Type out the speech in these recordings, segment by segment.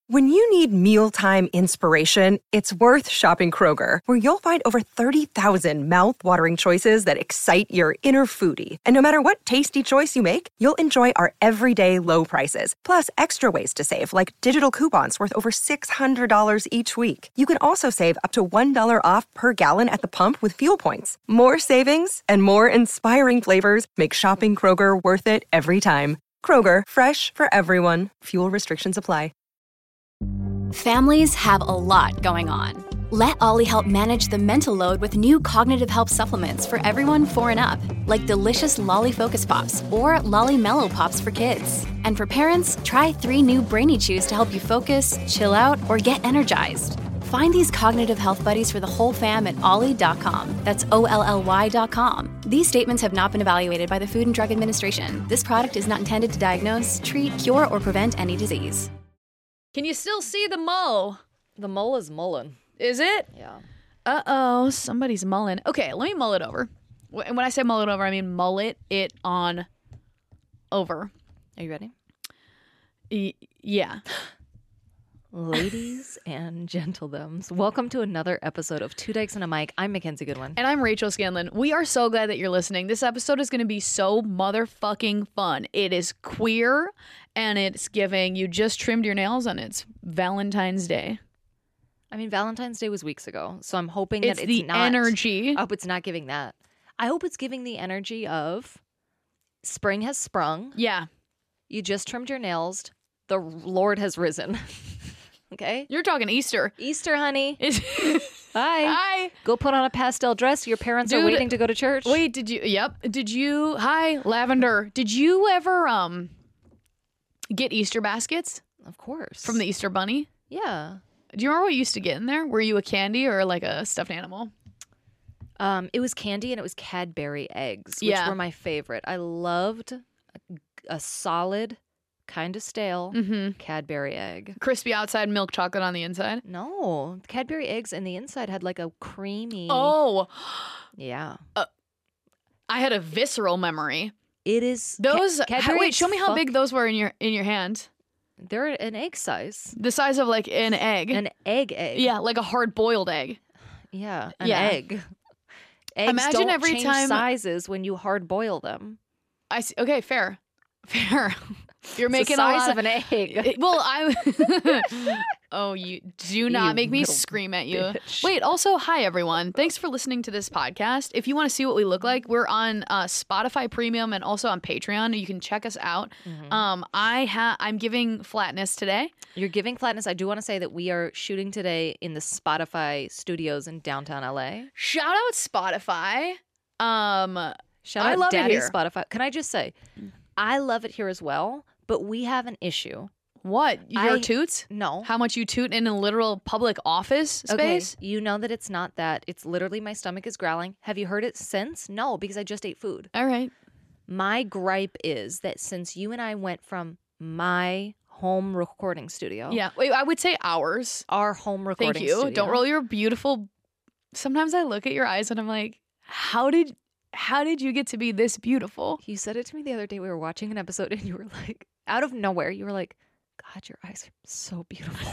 When you need mealtime inspiration, it's worth shopping Kroger, where you'll find over 30,000 mouth-watering choices that excite your inner foodie. And no matter what tasty choice you make, you'll enjoy our everyday low prices, plus extra ways to save, like digital coupons worth over $600 each week. You can also save up to $1 off per gallon at the pump with fuel points. More savings and more inspiring flavors make shopping Kroger worth it every time. Kroger, fresh for everyone. Fuel restrictions apply. Families have a lot going on. Let Ollie help manage the mental load with new cognitive help supplements for everyone 4 and up, like delicious Lolly Focus Pops or Lolly Mellow Pops for kids. And for parents, try 3 new Brainy Chews to help you focus, chill out, or get energized. Find these cognitive health buddies for the whole fam at ollie.com. That's OLLY.com. These statements have not been evaluated by the Food and Drug Administration. This product is not intended to diagnose, treat, cure, or prevent any disease. Can you still see the mull? The mull is mulling. Is it? Yeah. Uh-oh, somebody's mulling. Okay, let me mull it over. When I say mull it over, I mean mullet it on over. Are you ready? Yeah. Ladies and gentledoms, welcome to another episode of Two Dykes and a Mic. I'm Mackenzie Goodwin. And I'm Rachel Scanlon. We are so glad that you're listening. This episode is going to be so motherfucking fun. It is queer, and it's giving you just trimmed your nails, and it's Valentine's Day. I mean, Valentine's Day was weeks ago, so I'm hoping It's that it's the not... energy. I hope it's not giving that. I hope it's giving the energy of spring has sprung. Yeah. You just trimmed your nails. The Lord has risen. Okay? You're talking Easter. Easter, honey. Hi. Hi. Go put on a pastel dress. Your parents are waiting to go to church. Wait, did you... Yep. Did you... Hi, Lavender. Did you ever get Easter baskets? Of course. From the Easter Bunny? Yeah. Do you remember what you used to get in there? Were you a candy or like a stuffed animal? It was candy and it was Cadbury eggs, which were my favorite. I loved a solid, kind of stale Cadbury egg. Crispy outside, milk chocolate on the inside? No. Cadbury eggs and the inside had like a creamy... Oh. Yeah. I had a visceral memory. It is... Those... wait, show me how fuck. big those were in your hand. They're an egg size. The size of like an egg. An egg. Yeah, like a hard-boiled egg. Yeah, an egg. Eggs Imagine don't every change time sizes when you hard boil them. I see. Okay, fair. You're It's making the size a lot of an egg. Well, oh, you do not make me scream at you. Bitch. Wait, also, hi everyone. Thanks for listening to this podcast. If you want to see what we look like, we're on Spotify Premium and also on Patreon. You can check us out. I'm giving flatness today. You're giving flatness. I do want to say that we are shooting today in the Spotify studios in downtown LA. Shout out Spotify. Shout I out love it Daddy here. Spotify. Can I just say, I love it here as well, but we have an issue. What? Your toots? No. How much you toot in a literal public office space? Okay, you know that it's not that. It's literally my stomach is growling. Have you heard it since? No, because I just ate food. All right. My gripe is that since you and I went from my home recording studio. Yeah. Wait, I would say ours. Our home recording Thank you. studio. Don't roll your beautiful... Sometimes I look at your eyes and I'm like, how did you get to be this beautiful? You said it to me the other day. We were watching an episode and you were like, out of nowhere, you were like, God, your eyes are so beautiful.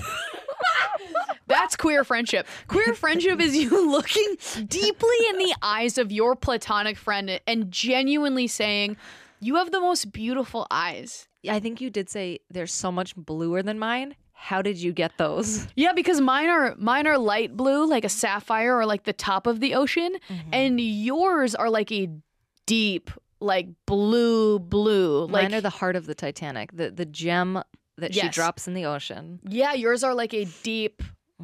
That's queer friendship. Queer friendship is you looking deeply in the eyes of your platonic friend and genuinely saying, you have the most beautiful eyes. I think you did say they're so much bluer than mine. How did you get those? Yeah, because mine are light blue, like a sapphire or like the top of the ocean, and yours are like a deep, like blue. Mine are the heart of the Titanic, the gem that she Yes. drops in the ocean. Yeah, yours are like a deep,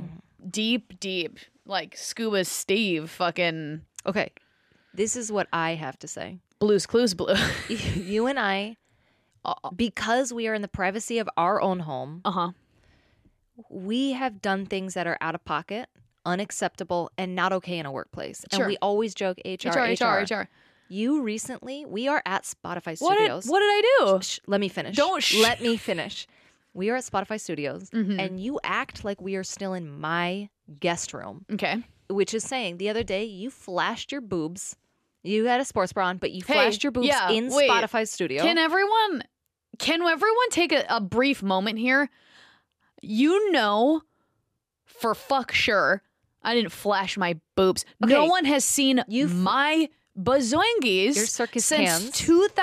like Scuba Steve fucking Okay, this is what I have to say. Blue's Clues blue. You and I, because we are in the privacy of our own home, we have done things that are out of pocket, unacceptable, and not okay in a workplace. Sure. And we always joke, HR. You recently, we are at Spotify Studios. What did I do? Let me finish. Let me finish. We are at Spotify Studios, and you act like we are still in my guest room. Okay. Which is saying, the other day, you flashed your boobs. You had a sports bra on, but you flashed your boobs in Spotify Studio. Can everyone take a brief moment here? You know, for fuck sure, I didn't flash my boobs. Okay. No one has seen my bazoingies your circus since cans.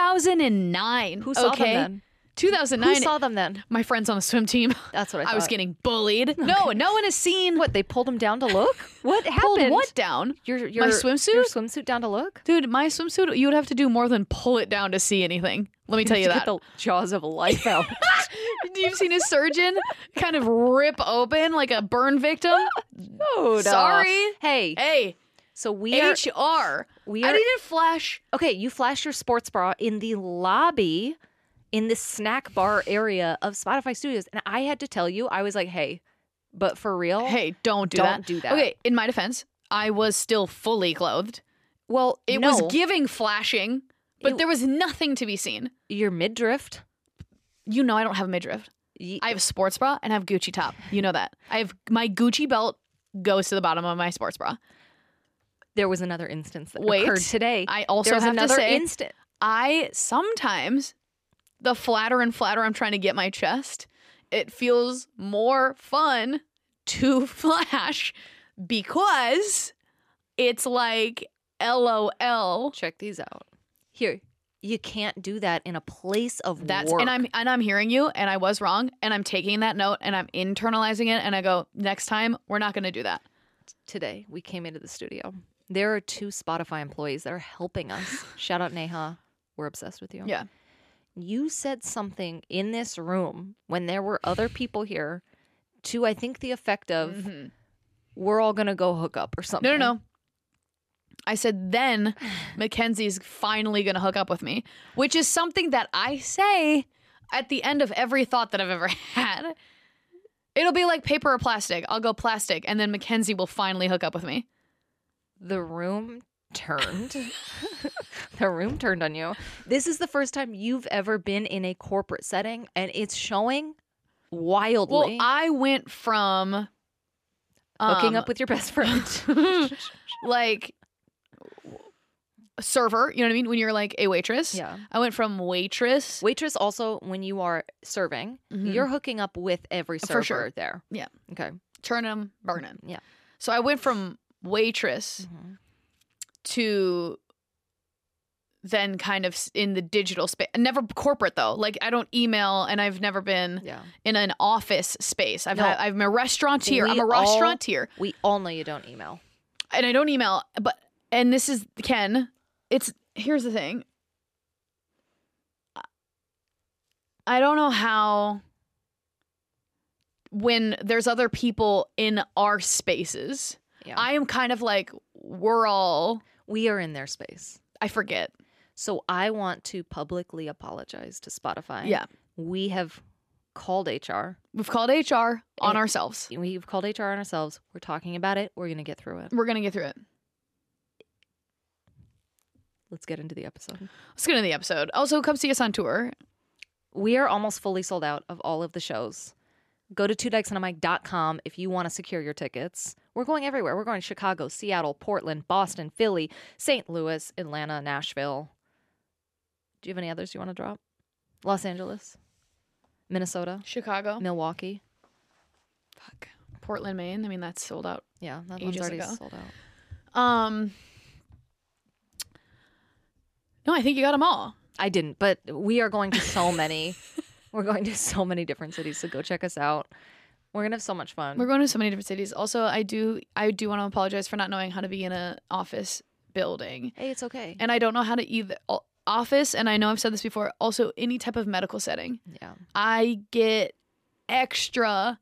2009. Who saw them then? 2009. Who saw them then? My friends on the swim team. That's what I thought. I was getting bullied. Okay. No one has seen. What, they pulled them down to look? What happened? Pulled what down? My swimsuit? Your swimsuit down to look? Dude, my swimsuit, you would have to do more than pull it down to see anything. Let me tell you that. Get the jaws of life out. You've seen a surgeon kind of rip open like a burn victim? Oh, sorry. Hey. So we are I didn't flash. Okay, you flashed your sports bra in the lobby in the snack bar area of Spotify Studios. And I had to tell you, I was like, hey, but for real? Hey, don't do that. Okay, in my defense, I was still fully clothed. Well, it was giving flashing, but there was nothing to be seen. Your midriff. You know I don't have a midriff. I have a sports bra and I have Gucci top. You know that. I have my Gucci belt goes to the bottom of my sports bra. There was another instance that occurred today. I also have to say, I sometimes, the flatter and flatter I'm trying to get my chest, it feels more fun to flash because it's like LOL. Check these out. Here, you can't do that in a place of work. And I'm hearing you, and I was wrong, and I'm taking that note, and I'm internalizing it, and I go, next time, we're not going to do that. Today, we came into the studio. There are 2 Spotify employees that are helping us. Shout out Neha. We're obsessed with you. Yeah. You said something in this room when there were other people here to, I think, the effect of, we're all going to go hook up or something. No. I said, then Mackenzie's finally going to hook up with me, which is something that I say at the end of every thought that I've ever had. It'll be like paper or plastic. I'll go plastic, and then Mackenzie will finally hook up with me. The room turned. The room turned on you. This is the first time you've ever been in a corporate setting, and it's showing wildly. Well, I went from hooking up with your best friend, like server. You know what I mean? When you're like a waitress. Yeah. I went from waitress. Waitress also when you are serving, you're hooking up with every server there. Yeah. Okay. Turn them, burn them. Yeah. So I went from waitress to then kind of in the digital space. Never corporate though. Like I don't email, and I've never been in an office space. I'm a restaurateur. I'm a restaurateur. We all know you don't email. And I don't email, and this is Ken. Here's the thing. I don't know how when there's other people in our spaces. Yeah. I am kind of like, we are in their space. I forget. So I want to publicly apologize to Spotify. Yeah. We have called HR. We've called HR on ourselves. We've called HR on ourselves. We're talking about it. We're going to get through it. We're going to get through it. Let's get into the episode. Also, come see us on tour. We are almost fully sold out of all of the shows. Go to twodykesandamic.com if you want to secure your tickets. We're going everywhere. We're going to Chicago, Seattle, Portland, Boston, Philly, St. Louis, Atlanta, Nashville. Do you have any others you want to drop? Los Angeles, Minnesota, Chicago, Milwaukee. Fuck. Portland, Maine. I mean, that's sold out. Yeah, that one's already sold out. No, I think you got them all. I didn't, but we are going to so many. We're going to so many different cities, so go check us out. We're gonna have so much fun. We're going to so many different cities. Also, I do want to apologize for not knowing how to be in an office building. Hey, it's okay. And I don't know how to either office, and I know I've said this before, also any type of medical setting. Yeah. I get extra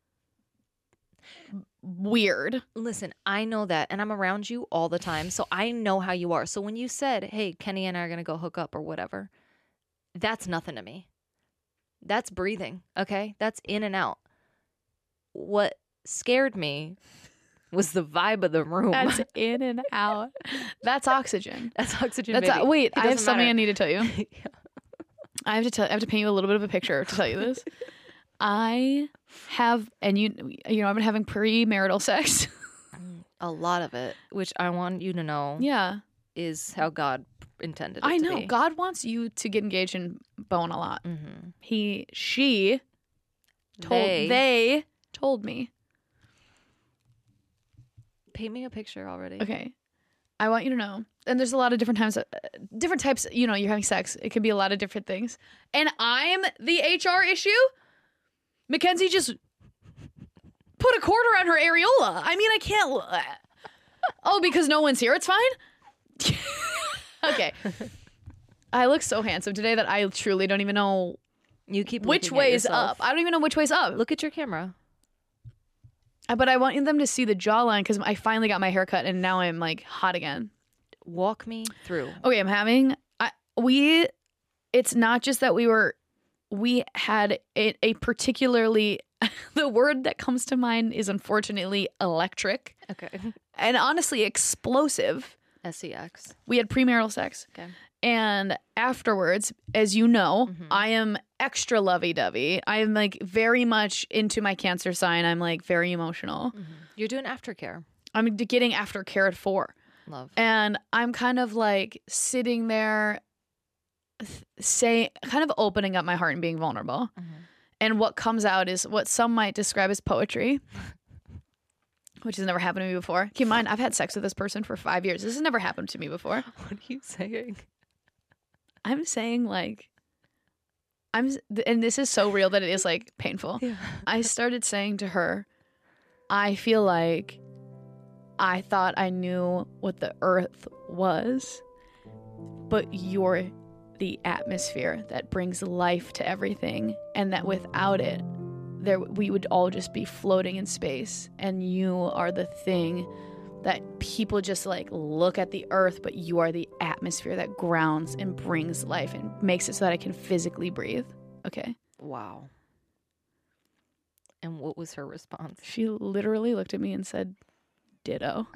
weird. Listen, I know that, and I'm around you all the time, so I know how you are. So when you said, hey, Kenny and I are going to go hook up or whatever, that's nothing to me. That's breathing, okay? That's in and out. What scared me was the vibe of the room. That's in and out. That's oxygen. That's oxygen, baby. Wait, I have something I need to tell you. Yeah. I have to paint you a little bit of a picture to tell you this. I have, and you know, I've been having premarital sex. A lot of it, which I want you to know. Yeah. Is how God intended it I to know. be. God wants you to get engaged and bone a lot. Mm-hmm. She They told me. Paint me a picture already. Okay. I want you to know. And there's a lot of different types, you know, you're having sex. It can be a lot of different things. And I'm the HR issue. Mackenzie just put a quarter on her areola. I mean, I can't. Oh, because no one's here. It's fine. Okay. I look so handsome today that I truly don't even know You keep which way is up. I don't even know which way's up. Look at your camera. But I want them to see the jawline because I finally got my hair cut and now I'm like hot again. Walk me through. Okay, I'm having it's not just that we had a particularly the word that comes to mind is unfortunately electric. Okay. And honestly explosive. SEX. We had premarital sex. Okay. And afterwards, as you know, I am extra lovey-dovey. I'm like very much into my Cancer sign. I'm like very emotional. You're doing aftercare. I'm getting aftercare at 4. Love. And I'm kind of like sitting there kind of opening up my heart and being vulnerable. And what comes out is what some might describe as poetry, which has never happened to me before. Keep in mind, I've had sex with this person for 5 years. This has never happened to me before. What are you saying? I'm saying like, and this is so real that it is like painful. Yeah. I started saying to her, I feel like I thought I knew what the earth was, but you're the atmosphere that brings life to everything, and that without it, we would all just be floating in space, and you are the thing that people just like look at the earth, but you are the atmosphere that grounds and brings life and makes it so that I can physically breathe. Okay. Wow. And what was her response? She literally looked at me and said, ditto.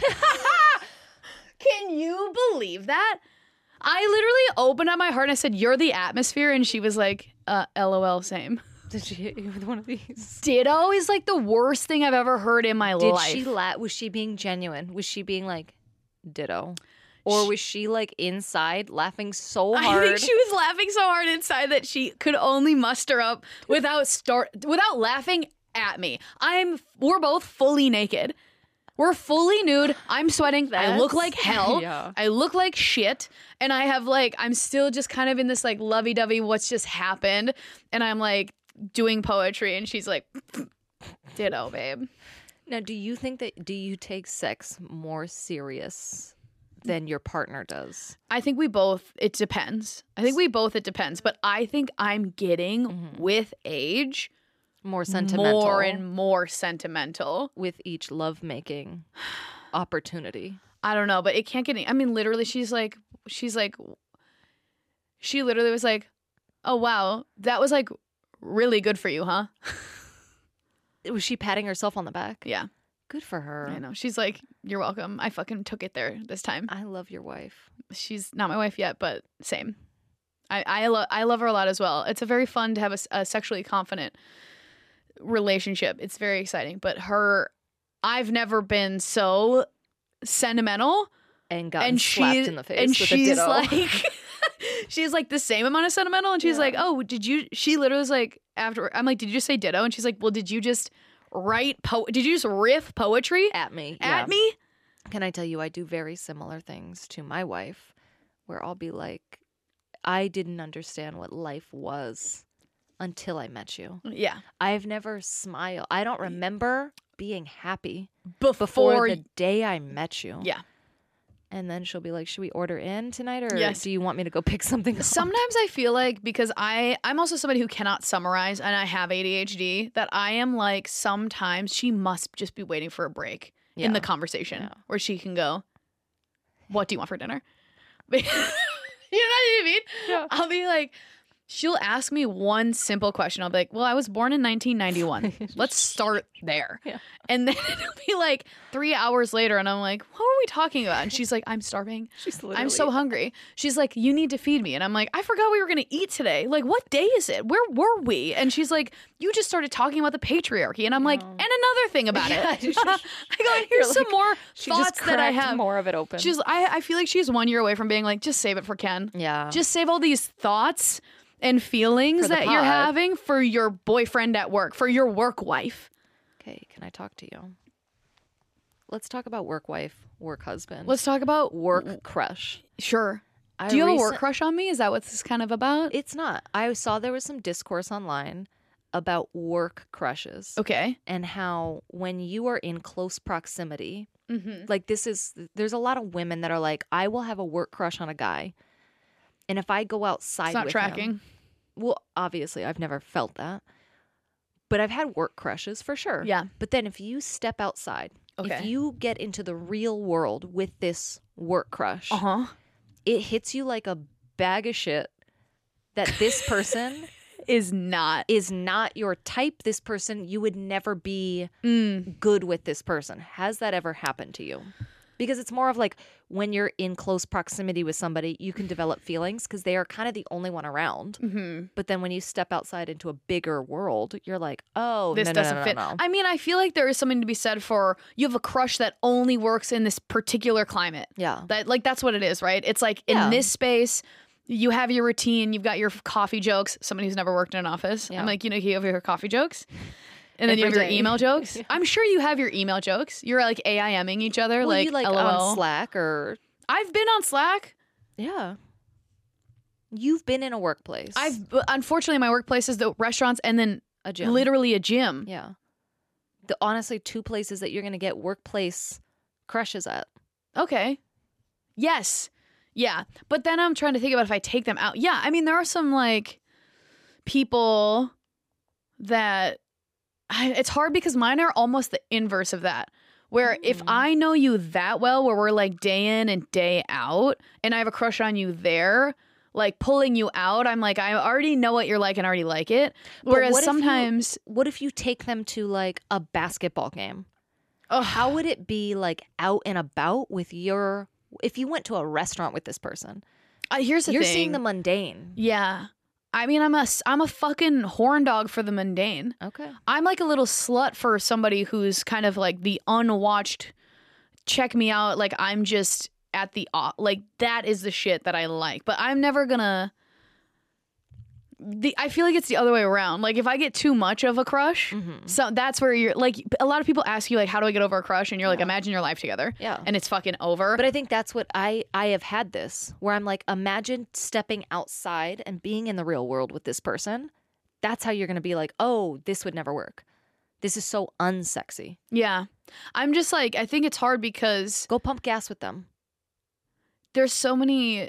Can you believe that? I literally opened up my heart and I said, you're the atmosphere. And she was like, LOL, same. Did she hit you with one of these? Ditto is like the worst thing I've ever heard in my life. Did she was she being genuine? Was she being like, ditto? Or was she like inside laughing so hard? I think she was laughing so hard inside that she could only muster up without laughing at me. We're both fully naked. We're fully nude. I'm sweating. I look like hell. Yeah. I look like shit. And I have like, I'm still just kind of in this like lovey-dovey what's just happened. And I'm like doing poetry and she's like, ditto, babe. Now, do you take sex more serious than your partner does? I think it depends. It depends. But I think I'm getting with age more sentimental. More and more sentimental. With each lovemaking opportunity. I don't know, but it can't get any. I mean, literally, she literally was like, oh, wow, that was like really good for you, huh? Was she patting herself on the back? Yeah. Good for her. I know. She's like, you're welcome. I fucking took it there this time. I love your wife. She's not my wife yet, but same. I love her a lot as well. It's a very fun to have a sexually confident relationship. It's very exciting. But I've never been so sentimental and gotten slapped in the face with a ditto. Like, she's like the same amount of sentimental, and she's like, oh, she literally was like, after I'm like, did you just say ditto? And she's like, well, did you just did you just riff poetry at me? At me? Can I tell you, I do very similar things to my wife, where I'll be like, I didn't understand what life was until I met you. Yeah. I've never smiled. I don't remember being happy before the day I met you. Yeah. And then she'll be like, should we order in tonight, or yes. do you want me to go pick something up? Sometimes I feel like, because I'm also somebody who cannot summarize, and I have ADHD, that I am like, sometimes she must just be waiting for a break in the conversation where she can go, what do you want for dinner? You know what I mean? Yeah. I'll be like, she'll ask me one simple question. I'll be like, well, I was born in 1991. Let's start there. Yeah. And then it'll be like 3 hours later and I'm like, what were we talking about? And she's like, I'm starving. I'm so hungry. She's like, you need to feed me. And I'm like, I forgot we were going to eat today. Like, what day is it? Where were we? And she's like, you just started talking about the patriarchy. And I'm like, and another thing about it. I go, here's some more thoughts that I have. More of it open. I feel like she's 1 year away from being like, just save it for Ken. Yeah. Just save all these thoughts and feelings For the that you're pod. having for your boyfriend at work, for your work wife. Okay, can I talk to you? Let's talk about work wife, work husband. Let's talk about work crush. Sure. I Do you have a work crush on me? Is that what this is kind of about? It's not. I saw there was some discourse online about work crushes. Okay. And how when you are in close proximity, Mm-hmm. like there's a lot of women that are like, I will have a work crush on a guy. And if I go outside It's not with tracking. him, well, obviously I've never felt that. But I've had work crushes for sure. Yeah. But then if you step outside, Okay. if you get into the real world with this work crush, Uh-huh. it hits you like a bag of shit that this person Is not. is not your type. This person, you would never be good with this person. Has that ever happened to you? Because it's more of like when you're in close proximity with somebody, you can develop feelings because they are kind of the only one around. Mm-hmm. But then when you step outside into a bigger world, you're like, oh, This no, doesn't no, fit. no. I mean, I feel like there is something to be said for you have a crush that only works in this particular climate. Yeah. That's what it is, right? It's like in Yeah. this space, you have your routine, you've got your coffee jokes. Somebody who's never worked in an office. Yeah. I'm like, you have your coffee jokes. And then you have Every your day. email jokes. I'm sure you have your email jokes. You're like AIMing each other, Well, like, you like LOL. on Slack or I've been on Slack. yeah. You've been in a workplace. Unfortunately, my workplace is the restaurants and then a gym. literally a gym. Yeah. Honestly, two places that you're going to get workplace crushes at. Okay. Yes. Yeah. But then I'm trying to think about if I take them out. Yeah. I mean, there are some like people that it's hard because mine are almost the inverse of that. Where if I know you that well, where we're like day in and day out, and I have a crush on you there, like pulling you out, I'm like, I already know what you're like and already like it. But Whereas what if sometimes, what if you take them to like a basketball game? oh, How would it be like out and about with your, if you went to a restaurant with this person? here's the You're thing. seeing the mundane. Yeah. I mean, I'm a fucking horn dog for the mundane. Okay. I'm like a little slut for somebody who's kind of like the unwatched, check me out, like I'm just at the, like that is the shit that I like. But I'm never gonna, I feel like it's the other way around. Like if I get too much of a crush, so that's where you're like, a lot of people ask you like, how do I get over a crush? And you're like, imagine your life together. Yeah. And it's fucking over. But I think that's what I have had this, where I'm like, imagine stepping outside and being in the real world with this person. That's how you're going to be like, oh, this would never work. This is so unsexy. Yeah. I'm just like, I think it's hard because Go pump gas with them. there's so many,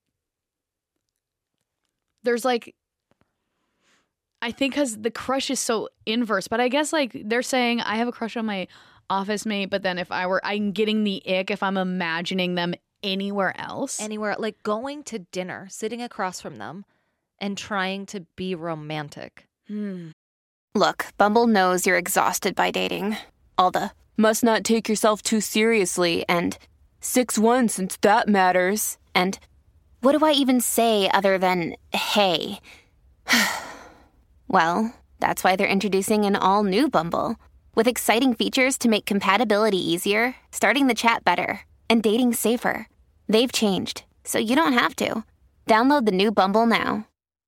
there's like, I think because the crush is so inverse, but I guess like they're saying I have a crush on my office mate, but then if I'm getting the ick if I'm imagining them anywhere else. Anywhere, like going to dinner, sitting across from them and trying to be romantic. Look, Bumble knows you're exhausted by dating. All the must not take yourself too seriously and 6'1" since that matters. And what do I even say other than hey? Well, that's why they're introducing an all-new Bumble with exciting features to make compatibility easier, starting the chat better, and dating safer. They've changed, so you don't have to. Download the new Bumble now.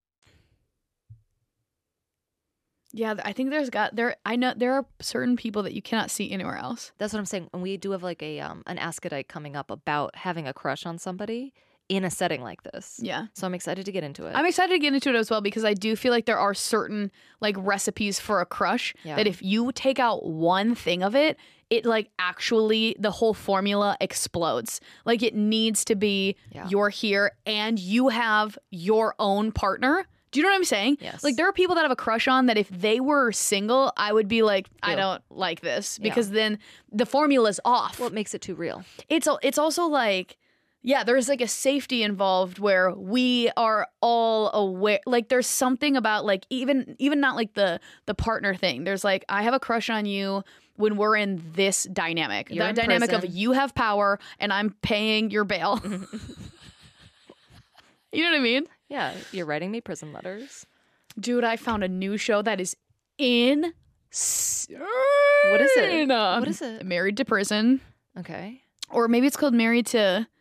Yeah, I think I know there are certain people that you cannot see anywhere else. That's what I'm saying. And we do have like an Ask a Dyke coming up about having a crush on somebody in a setting like this. Yeah. So I'm excited to get into it. I'm excited to get into it as well because I do feel like there are certain like recipes for a crush Yeah. that if you take out one thing of it, it like actually the whole formula explodes. Like it needs to be you're here and you have your own partner. Do you know what I'm saying? Yes. Like there are people that have a crush on that if they were single, I would be like, I Ew. don't like this because then the formula's off. Well, it makes it too real. It's also like, yeah, there's like a safety involved where we are all aware. Like there's something about like even not like the partner thing. There's like I have a crush on you when we're in this dynamic. You're that in dynamic prison. of you have power and I'm paying your bail. You know what I mean? Yeah, you're writing me prison letters. Dude, I found a new show that is insane. What is it? What is it? Married to Prison. Okay. Or maybe it's called Married to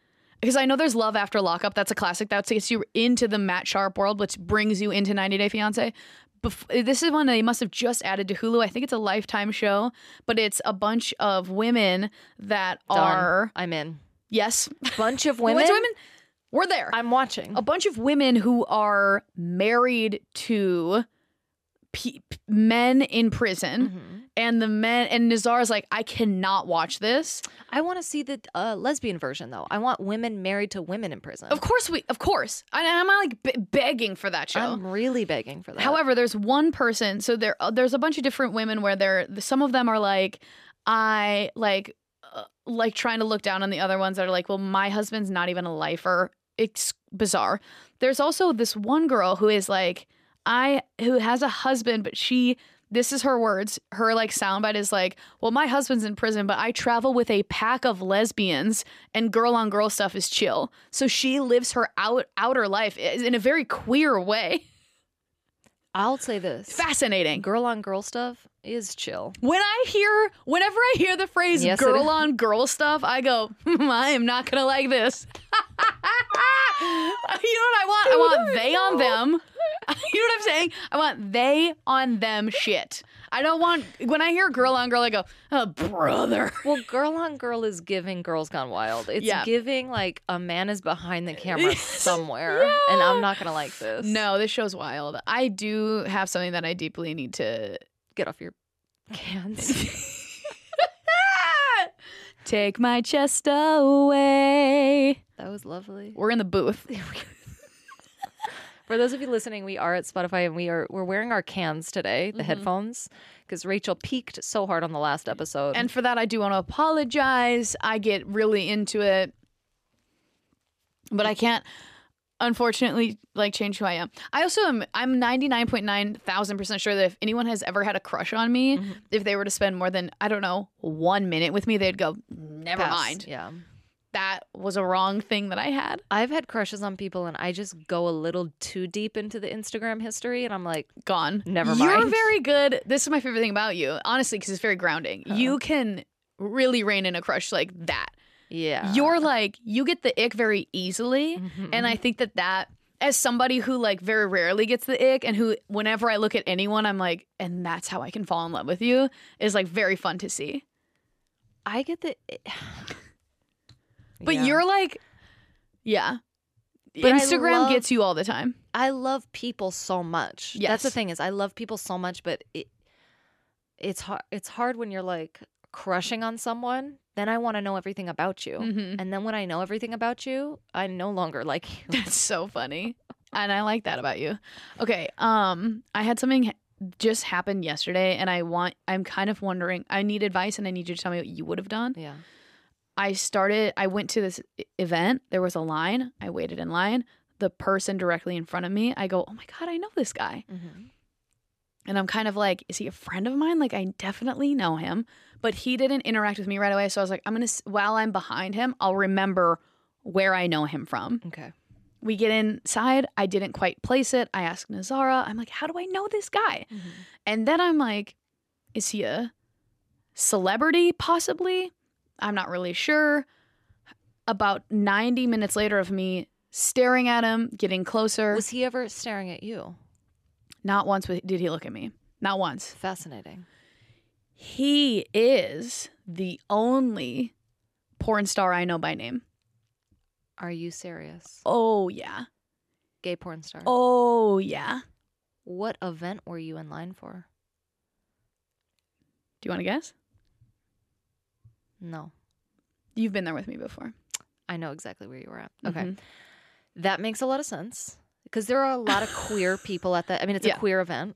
because I know there's Love After Lockup. That's a classic. That gets you into the Matt Sharp world, which brings you into 90 Day Fiancé. This is one they must have just added to Hulu. I think it's a Lifetime show, but it's a bunch of women that are... I'm in. Yes. Bunch of women? We're there. I'm watching. A bunch of women who are married to men in prison. Mm-hmm. And the men... And Nazar's like, I cannot watch this. I want to see the lesbian version, though. I want women married to women in prison. Of course. I'm not like begging for that show. I'm really begging for that. However, there's one person. So there's a bunch of different women where some of them are like, I like trying to look down on the other ones that are like, well, my husband's not even a lifer. It's bizarre. There's also this one girl who is like, who has a husband, but this is her words. Her like soundbite is like, well, my husband's in prison, but I travel with a pack of lesbians and girl on girl stuff is chill. So she lives her outer life in a very queer way. I'll say this. Fascinating. Girl on girl stuff is chill. Whenever I hear the phrase girl on girl stuff, I go, I am not going to like this. You know what I want? I want they on them. You know what I'm saying? I want they on them shit. I don't want, when I hear girl on girl, I go, oh, brother. Well, girl on girl is giving Girls Gone Wild. It's giving like a man is behind the camera somewhere, and I'm not going to like this. No, this show's wild. I do have something that I deeply need to get off your cans. Take my chest away. That was lovely. We're in the booth. For those of you listening, we are at Spotify and we're wearing our cans today, the headphones, because Rachel peaked so hard on the last episode. And for that, I do want to apologize. I get really into it, but I can't, unfortunately, like change who I am. I also I'm 99.9,000% sure that if anyone has ever had a crush on me, if they were to spend more than, I don't know, 1 minute with me, they'd go, never mind. Yeah. That was a wrong thing that I had. I've had crushes on people and I just go a little too deep into the Instagram history and I'm like, gone. Never mind. You're very good. This is my favorite thing about you, honestly, because it's very grounding. You can really rein in a crush like that. Yeah. You're like, you get the ick very easily. And I think that as somebody who like very rarely gets the ick and who whenever I look at anyone, I'm like, and that's how I can fall in love with you, is like very fun to see. I get the... But you're like, but Instagram gets you all the time. I love people so much. Yes. That's the thing is I love people so much, but it's hard. It's hard when you're like crushing on someone. Then I want to know everything about you. And then when I know everything about you, I no longer like you. That's so funny. And I like that about you. Okay. I had something just happen yesterday and I'm kind of wondering, I need advice and I need you to tell me what you would have done. Yeah. I went to this event. There was a line. I waited in line. The person directly in front of me, I go, oh my God, I know this guy. And I'm kind of like, is he a friend of mine? Like, I definitely know him. But he didn't interact with me right away. So I was like, while I'm behind him, I'll remember where I know him from. Okay. We get inside. I didn't quite place it. I asked Nazara. I'm like, how do I know this guy? And then I'm like, is he a celebrity possibly? I'm not really sure. About 90 minutes later of me staring at him, getting closer. Was he ever staring at you? Not once did he look at me. Not once. Fascinating. He is the only porn star I know by name. Are you serious? Oh, yeah. Gay porn star? Oh, yeah. What event were you in line for? Do you want to guess? No. You've been there with me before. I know exactly where you were at. Okay. That makes a lot of sense. Because there are a lot of queer people at that. I mean, it's a queer event.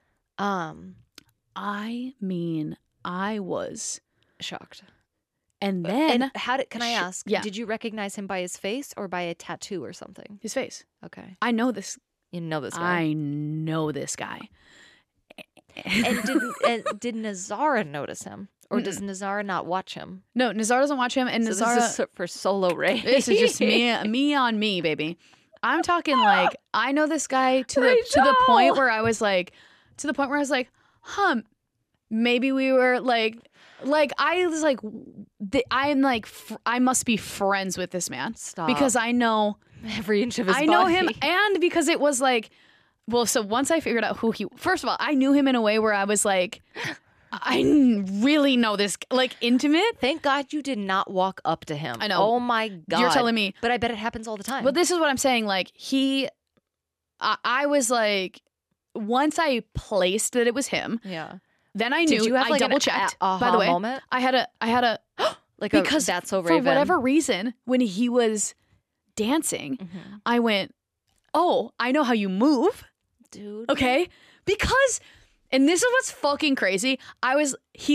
I mean, I was shocked. And then... And can I ask, yeah. Did you recognize him by his face or by a tattoo or something? His face. Okay. I know this. You know this guy. I know this guy. And did Nazara notice him? Or does Nazara not watch him? No, Nazara doesn't watch him. And Nazara... This is for solo Ray. This is just me on me, baby. I'm talking like, I know this guy to the point where I was like, maybe we were like I was like, I'm like, I must be friends with this man. Stop. Because I know every inch of his body. I know him, and because it was like, well, so once I figured out who first of all, I knew him in a way where I was like, I really know this, like, intimate. Thank God you did not walk up to him. I know. Oh my God. You're telling me. But I bet it happens all the time. But this is what I'm saying. Like, I was like, once I placed that it was him. Yeah. Then I knew. Did you have, like, I double checked. aha By the way, moment? I had a like because that's so for Raven. whatever reason, when he was dancing, I went, oh, I know how you move, dude. okay? Because, and this is what's fucking crazy. He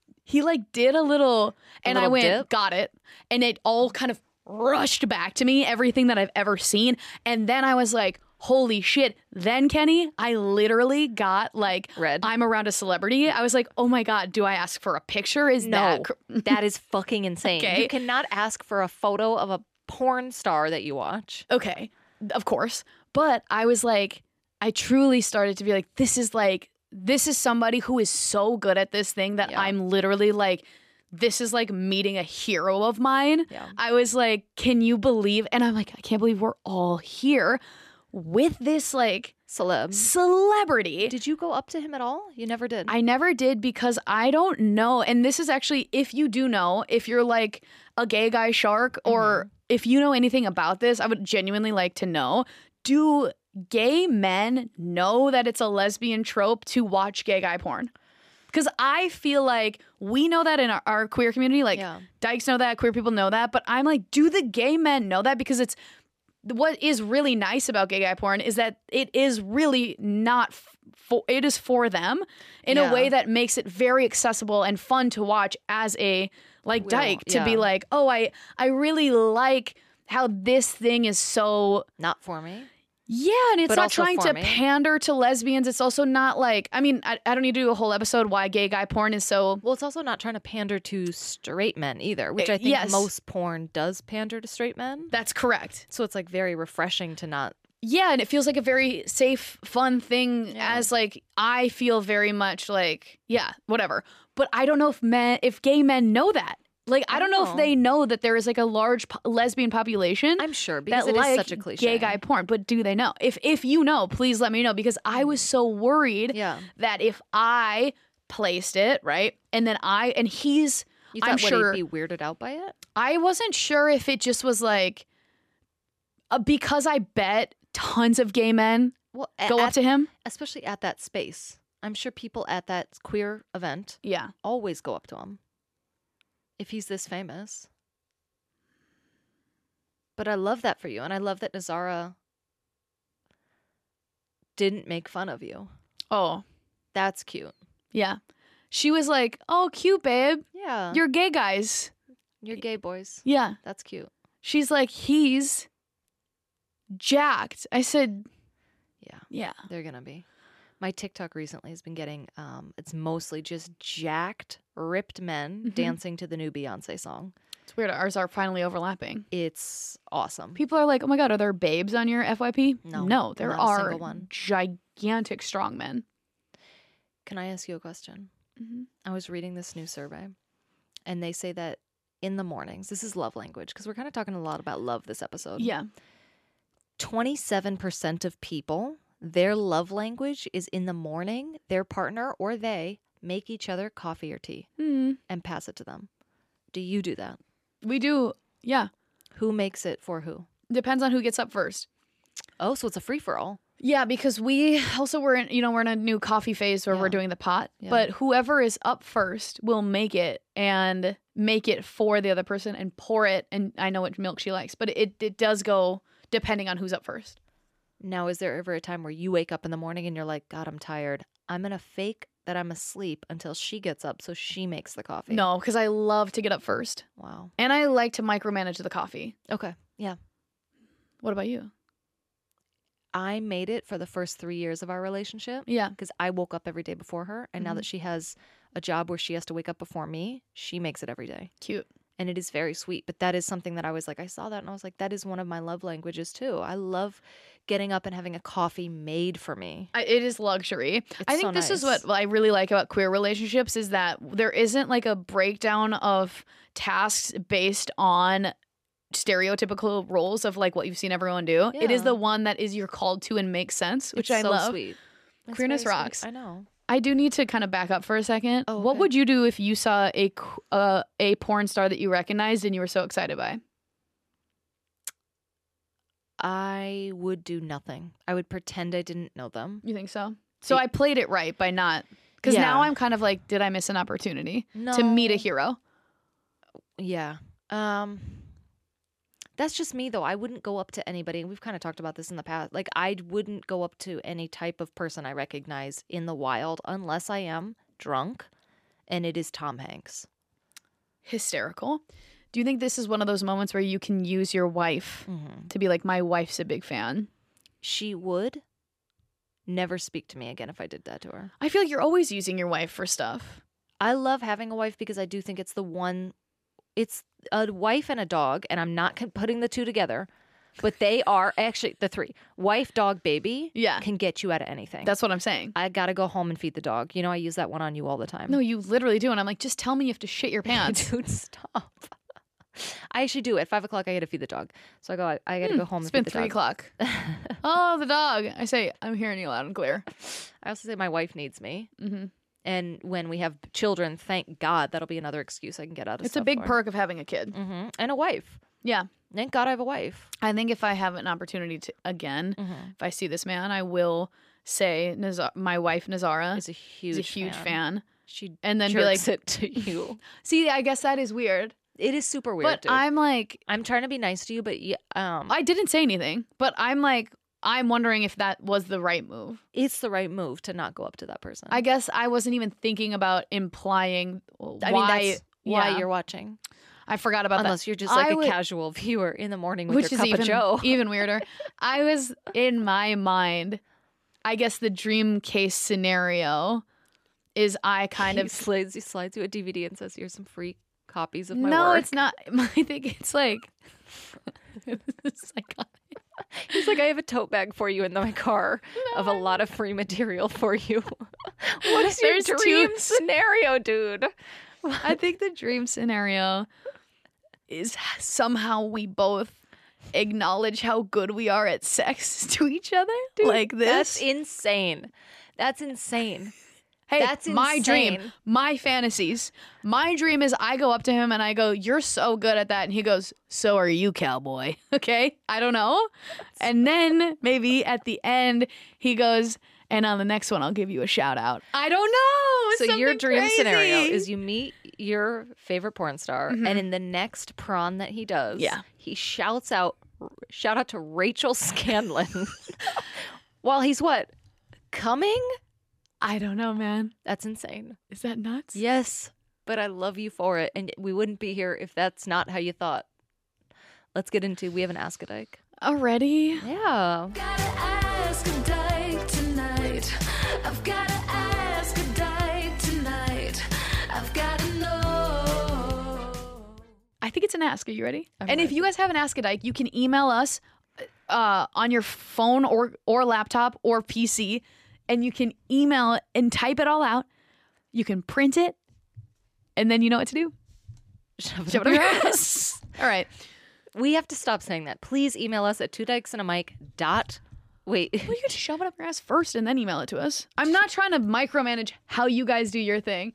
did a little, and I went, dip? got it, and it all kind of rushed back to me, everything that I've ever seen, and then I was like, holy shit. Then, Kenny, I literally got like, red. I'm around a celebrity. I was like, oh my God, do I ask for a picture? No, that is fucking insane. Okay. You cannot ask for a photo of a porn star that you watch. Okay, of course. But I was like, I truly started to be like, this is somebody who is so good at this thing that I'm literally like, this is like meeting a hero of mine. Yeah. I was like, can you believe? And I'm like, I can't believe we're all here with this like celebrity. Did you go up to him at all? You never did. I never did because I don't know. And this is actually, if you do know, if you're like a gay guy shark or if you know anything about this, I would genuinely like to know. Do gay men know that it's a lesbian trope to watch gay guy porn? Because I feel like we know that in our queer community. Like dykes know that, queer people know that. But I'm like, do the gay men know that? Because it's what is really nice about gay guy porn is that it is really not it is for them in a way that makes it very accessible and fun to watch as a like dyke to be like, oh, I really like how this thing is so not for me. Yeah, and it's not trying to pander to lesbians. It's also not like, I mean, I don't need to do a whole episode why gay guy porn is so... Well, it's also not trying to pander to straight men either, which I think most porn does pander to straight men. That's correct. So it's like very refreshing to not... Yeah, and it feels like a very safe, fun thing as like, I feel very much like, whatever. But I don't know if gay men know that. Like, I don't know if they know that there is like a large lesbian population. I'm sure because that it is such a cliche. Gay guy porn, but do they know? If you know, please let me know because I was so worried that if I placed it right and then he's, you thought, I'm sure he'd be weirded out by it. I wasn't sure if it just was like because I bet tons of gay men go up to him, especially at that space. I'm sure people at that queer event, always go up to him. If he's this famous. But I love that for you. And I love that Nazara didn't make fun of you. Oh. That's cute. Yeah. She was like, oh, cute, babe. Yeah. You're gay guys. You're gay boys. Yeah. That's cute. She's like, he's jacked. I said, yeah. They're going to be. My TikTok recently has been getting, it's mostly just jacked, ripped men dancing to the new Beyonce song. It's weird. Ours are finally overlapping. It's awesome. People are like, oh my God, are there babes on your FYP? No, there are one. Gigantic strong men. Can I ask you a question? I was reading this new survey, and they say that in the mornings, this is love language, because we're kind of talking a lot about love this episode. Yeah. 27% of people... their love language is in the morning, their partner or they make each other coffee or tea and pass it to them. Do you do that? We do, yeah. Who makes it for who? Depends on who gets up first. Oh, so it's a free-for-all. Yeah, because we also we're in a new coffee phase where we're doing the pot. Yeah. But whoever is up first will make it for the other person and pour it. And I know what milk she likes, but it does go depending on who's up first. Now, is there ever a time where you wake up in the morning and you're like, God, I'm tired. I'm going to fake that I'm asleep until she gets up so she makes the coffee? No, because I love to get up first. Wow. And I like to micromanage the coffee. Okay. Yeah. What about you? I made it for the first 3 years of our relationship. Yeah. Because I woke up every day before her. And now that she has a job where she has to wake up before me, she makes it every day. Cute. And it is very sweet. But that is something that I was like, I saw that and I was like, that is one of my love languages too. I love getting up and having a coffee made for me. It is luxury. I think so this is nice. what I really like about queer relationships is that there isn't like a breakdown of tasks based on stereotypical roles of like what you've seen everyone do. It is Yeah. the one that is you're called to and makes sense, which It's I so love. Sweet. It's Queerness very sweet. rocks. I know. I do need to kind of back up for a second. Oh, What okay. would you do if you saw a porn star that you recognized and you were so excited by? I would do nothing. I would pretend I didn't know them. You think so? So I played it right by not, because Yeah. now I'm kind of like, did I miss an opportunity to No. meet a hero? Yeah. That's just me though. I wouldn't go up to anybody. And we've kind of talked about this in the past. Like I wouldn't go up to any type of person I recognize in the wild unless I am drunk and it is Tom Hanks. Hysterical. Do you think this is one of those moments where you can use your wife to be like, my wife's a big fan? She would never speak to me again if I did that to her. I feel like you're always using your wife for stuff. I love having a wife because I do think it's it's a wife and a dog, and I'm not putting the two together, but they are actually the three. Wife, dog, baby can get you out of anything. That's what I'm saying. I got to go home and feed the dog. You know, I use that one on you all the time. No, you literally do. And I'm like, just tell me you have to shit your pants. Dude, stop. I actually do. At 5 o'clock, I got to feed the dog. So I go, I got to go home It's and been feed the 3 dog. o'clock. Oh, the dog. I say, I'm hearing you loud and clear. I also say my wife needs me. Mm-hmm. And when we have children, thank God, that'll be another excuse I can get out of It's a stuff big for. perk of having a kid. Mm-hmm. And a wife. Yeah. Thank God I have a wife. I think if I have an opportunity to, again, if I see this man, I will say my wife, Nazara, Is a huge fan. She And then be like, jerks it to you. see, I guess that is weird. It is super weird, But dude. I'm like, I'm trying to be nice to you, but I didn't say anything, but I'm like, I'm wondering if that was the right move. it's the right move to not go up to that person. I guess I wasn't even thinking about implying why that's why you're watching. I forgot about Unless that. you're just like I a would- casual viewer in the morning with which your is cup even of Joe. even weirder. I was in my mind, I guess the dream case scenario is I kind He of slides you a DVD and says, "Here's some free copies of my no, work." it's not. I think it's like it's psychotic. He's like, "I have a tote bag for you in my car of a lot of free material for you." What is your There's dream two- scenario, dude? I think the dream scenario is somehow we both acknowledge how good we are at sex to each other, like this. That's insane. That's insane. Hey, That's my dream, insane. my fantasies. My dream is I go up to him and I go, "You're so good at that," and he goes, "So are you, cowboy." Okay, I don't know. And then maybe at the end he goes, "And on the next one I'll give you a shout out." I don't know. So your Something dream scenario crazy. is you meet your favorite porn star, and in the next prawn that he does, he shout out to Rachel Scanlon while he's what? Coming? I don't know, man. That's insane. Is that nuts? Yes, but I love you for it, and we wouldn't be here if that's not how you thought. Let's get into, we have an Ask a Dyke. Already? Yeah. Gotta ask a dyke tonight. I've gotta ask a dyke tonight. I've gotta know. I think it's an ask. Are you ready? I'm and if ready. you guys have an Ask a Dyke, you can email us on your phone or laptop or PC, and you can email it and type it all out. You can print it, and then you know what to do. Shove Shove it up your ass. All right. We have to stop saying that. Please email us at Well, you could shove it up your ass first and then email it to us. I'm not trying to micromanage how you guys do your thing.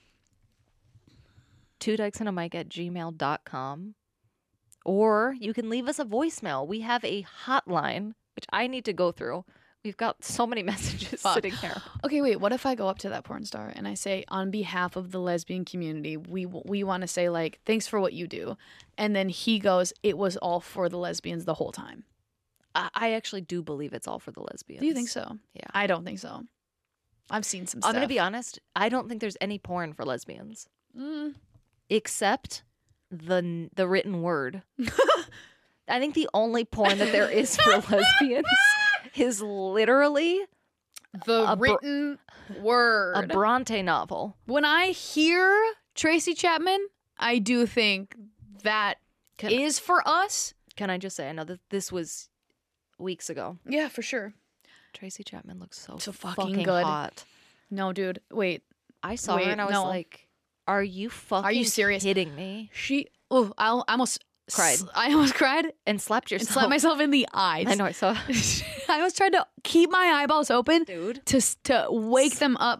2dykesandamike@gmail.com. Or you can leave us a voicemail. We have a hotline, which I need to go through. We've got so many messages Fuck. sitting there. Okay, wait. What if I go up to that porn star and I say, on behalf of the lesbian community, we want to say, like, thanks for what you do. And then he goes, it was all for the lesbians the whole time. I actually do believe it's all for the lesbians. Do you think so? Yeah. I don't think so. I've seen some stuff. I'm going to be honest. I don't think there's any porn for lesbians. Mm. Except the written word. I think the only porn that there is for lesbians is literally The A br- written word. a Bronte novel. When I hear Tracy Chapman, I do think that is for us. Can I just say, I know that this was weeks ago. Yeah, for sure. Tracy Chapman looks so fucking good. hot. No, dude. Wait. I saw her and I was like, are you serious? kidding me? I almost cried. I almost cried And slapped yourself. and slapped myself in the eyes. I know, I saw. I was trying to keep my eyeballs open, Dude. to wake them up.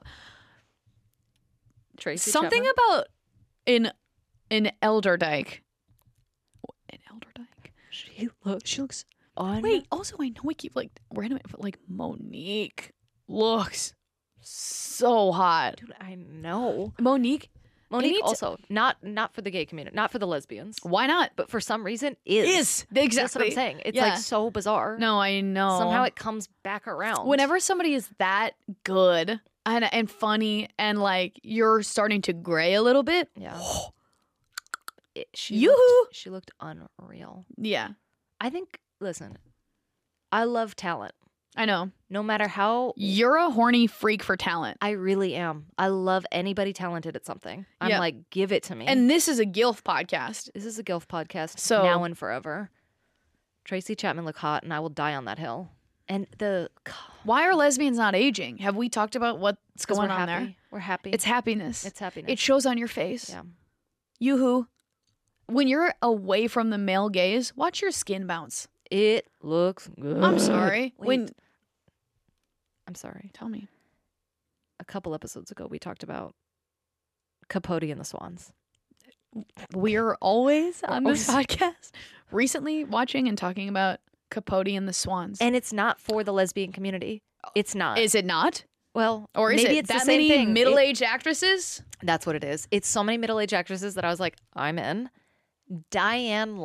Tracy Something Chapman. about in Elderdyke. In Elderdyke. She looks Wait, also I know we keep like random, but like Monique looks so hot. Dude, I know. Monique also not for the gay community, not for the lesbians. Why not? But for some reason is. Exactly. That's what I'm saying. It's like so bizarre. No, I know. Somehow it comes back around. Whenever somebody is that good and funny and like you're starting to gray a little bit. Yeah. Yoo-hoo! She looked unreal. Yeah. I think, listen, I love talent. I know. No matter how. You're a horny freak for talent. I really am. I love anybody talented at something. I'm like, give it to me. And this is a GILF podcast. This is a GILF podcast. So now and forever. Tracy Chapman look hot and I will die on that hill. And why are lesbians not aging? Have we talked about what's going on there? We're happy. It's happiness. It's happiness. It shows on your face. Yeah. Yoo-hoo. When you're away from the male gaze, watch your skin bounce. It looks good. I'm sorry. I'm sorry. Tell me. A couple episodes ago, we talked about Capote and the Swans. We're always on this podcast recently watching and talking about Capote and the Swans. And it's not for the lesbian community. It's not. Is it not? Well, or is maybe it it's that the same many thing. middle-aged actresses? That's what it is. It's so many middle-aged actresses that I was like, I'm in. Diane's.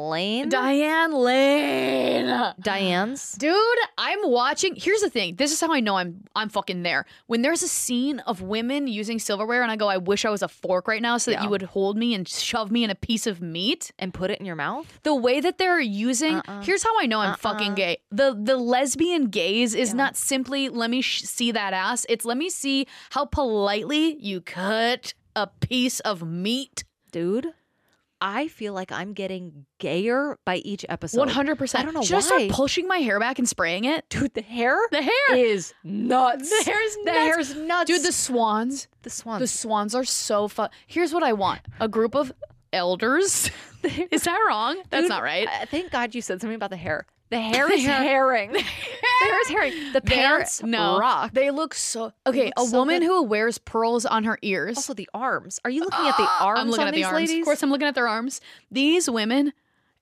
Dude, I'm watching. Here's the thing. This is how I know I'm fucking there. When there's a scene of women using silverware and I go, I wish I was a fork right now so that you would hold me and shove me in a piece of meat. And put it in your mouth? The way that they're using, here's how I know I'm fucking gay. The lesbian gaze is not simply, let me see that ass. It's let me see how politely you cut a piece of meat. Dude. I feel like I'm getting gayer by each episode. 100%. I don't know Should why. I start pushing my hair back and spraying it? Dude, the hair is nuts. The hair's nuts. Dude, the swans. The swans are so fun. Here's what I want. A group of elders. Is that wrong? That's not right. Thank God you said something about the hair. The hair is herring. The hair is herring. The pants rock. They look so... Okay, a woman who wears pearls on her ears. Also the arms. Are you looking at the arms I'm looking on at these the arms. ladies? Of course, I'm looking at their arms. These women...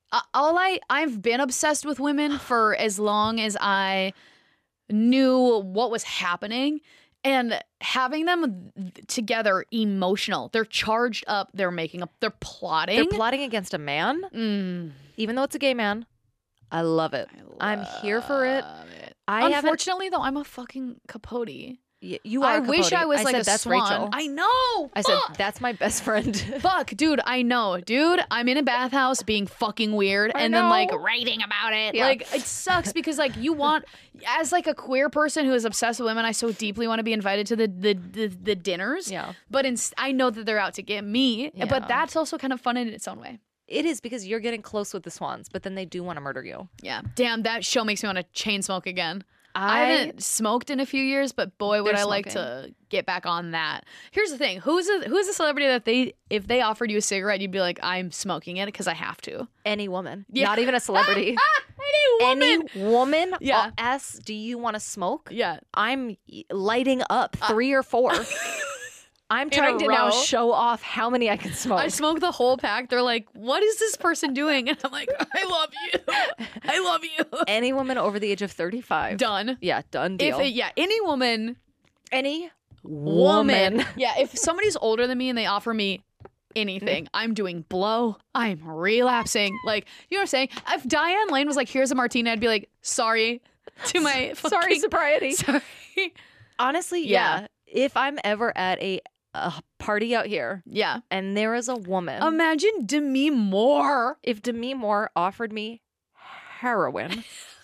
I've been obsessed with women for as long as I knew what was happening. And having them together emotional. They're charged up. They're making up. They're plotting. They're plotting against a man. Even though it's a gay man. I love it. I'm here for it. Unfortunately, though, I'm a fucking Capote. You are. I wish I was like a that's swan. Rachel. I know. I said that's my best friend. Fuck, dude. I know, dude. I'm in a bathhouse being fucking weird, and then like writing about it. Yeah. Like it sucks because like you want, as like a queer person who is obsessed with women, I so deeply want to be invited to the dinners. Yeah. But I know that they're out to get me. Yeah. But that's also kind of fun in its own way. It is because you're getting close with the swans, but then they do want to murder you. Yeah. Damn, that show makes me want to chain smoke again. I haven't smoked in a few years, but boy, would I like to get back on that. Here's the thing. Who's a celebrity that if they offered you a cigarette, you'd be like, I'm smoking it because I have to? Any woman. Yeah. Not even a celebrity. Any woman. Yeah. Do you want to smoke? Yeah. I'm lighting up 3 or 4. I'm trying to now show off how many I can smoke. I smoke the whole pack. They're like, what is this person doing? And I'm like, I love you. I love you. Any woman over the age of 35. Done. Yeah, done deal. Any woman. Any woman. Yeah, if somebody's older than me and they offer me anything, I'm doing blow. I'm relapsing. Like, you know what I'm saying? If Diane Lane was like, here's a martini, I'd be like, sorry to my sorry sobriety. Sorry. Honestly, yeah. If I'm ever at a party out here, and there is a woman. Imagine Demi Moore. If Demi Moore offered me heroin,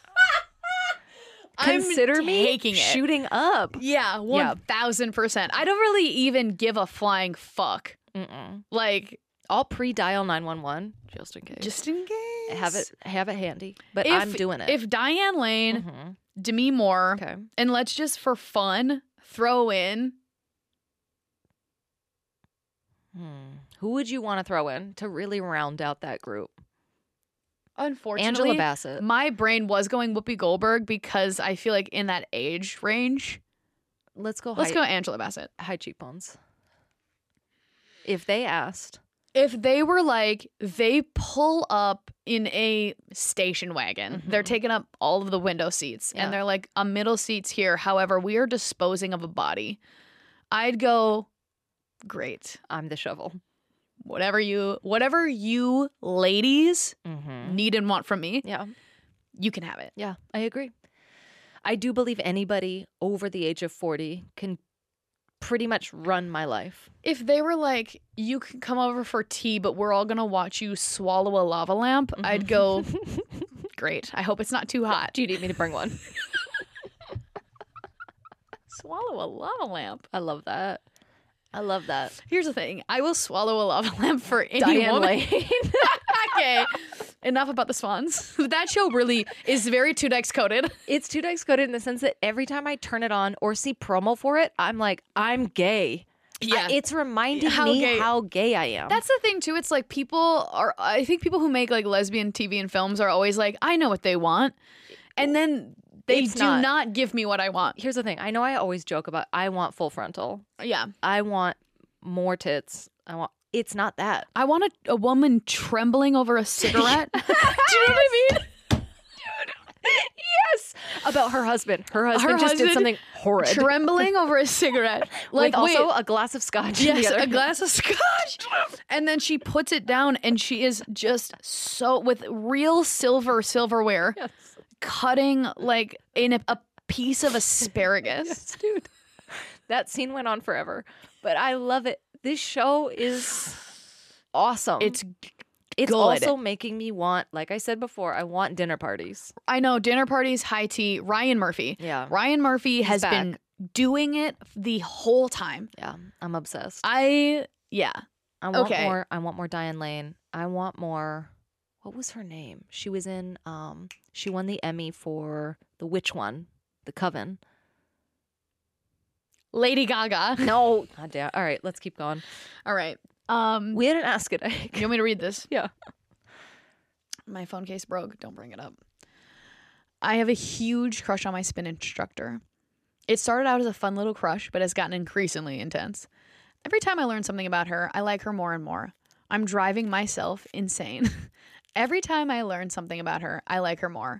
consider me shooting up. Yeah, 1,000%. I don't really even give a flying fuck. Mm-mm. Like, I'll pre-dial 911 just in case. Just in case. Have it handy. But I'm doing it. If Diane Lane, Mm-hmm. Demi Moore, Okay. and let's just for fun throw in Who would you want to throw in to really round out that group? Unfortunately, Angela Bassett. My brain was going Whoopi Goldberg because I feel like in that age range. Let's go Angela Bassett. high cheekbones. If they asked. If they were like, they pull up in a station wagon. They're taking up all of the window seats. Yeah. And they're like, a middle seat's here. However, we are disposing of a body. I'd go, great. I'm the shovel. Whatever you ladies need and want from me, Yeah. you can have it. Yeah, I agree. I do believe anybody over the age of 40 can pretty much run my life. If they were like, you can come over for tea, but we're all going to watch you swallow a lava lamp, I'd go, great. I hope it's not too hot. Do you need me to bring one? Swallow a lava lamp. I love that. I love that. Here's the thing. I will swallow a lava lamp for any Diane woman. Lane. Okay. Enough about the Swans. That show really is very Two Dykes coded. It's Two Dykes coded in the sense that every time I turn it on or see promo for it, I'm like, I'm gay. Yeah. It's reminding How me gay. how gay I am. That's the thing too. It's like I think people who make like lesbian TV and films are always like, I know what they want. And then they It's do not give me what I want. Here's the thing. I know I always joke about I want full frontal. Yeah. I want more tits. It's not that. I want a woman trembling over a cigarette. Do you know what I mean? Yes. About her husband. Her husband just did husband something horrid. Trembling over a cigarette. With also wait. a glass of scotch. in Yes, the other a hand. glass of scotch. And then she puts it down and she is just so, with real silverware, cutting like in a piece of asparagus. Yes, dude. That scene went on forever. But I love it. This show is awesome. It's good. also making me want, like I said before, I want dinner parties. I know, dinner parties, high tea. Ryan Murphy. Yeah. Ryan Murphy has back. been doing it the whole time. Yeah, I'm obsessed. I want okay. more. I want more Diane Lane. I want more. What was her name? She was in. She won the Emmy for the witch one, The Coven. Lady Gaga. No, God damn. All right, let's keep going. All right. We had an Ask a Dyke. You want me to read this? Yeah. My phone case broke. Don't bring it up. I have a huge crush on my spin instructor. It started out as a fun little crush, but has gotten increasingly intense. Every time I learn something about her, I like her more and more. I'm driving myself insane. Every time I learn something about her, I like her more.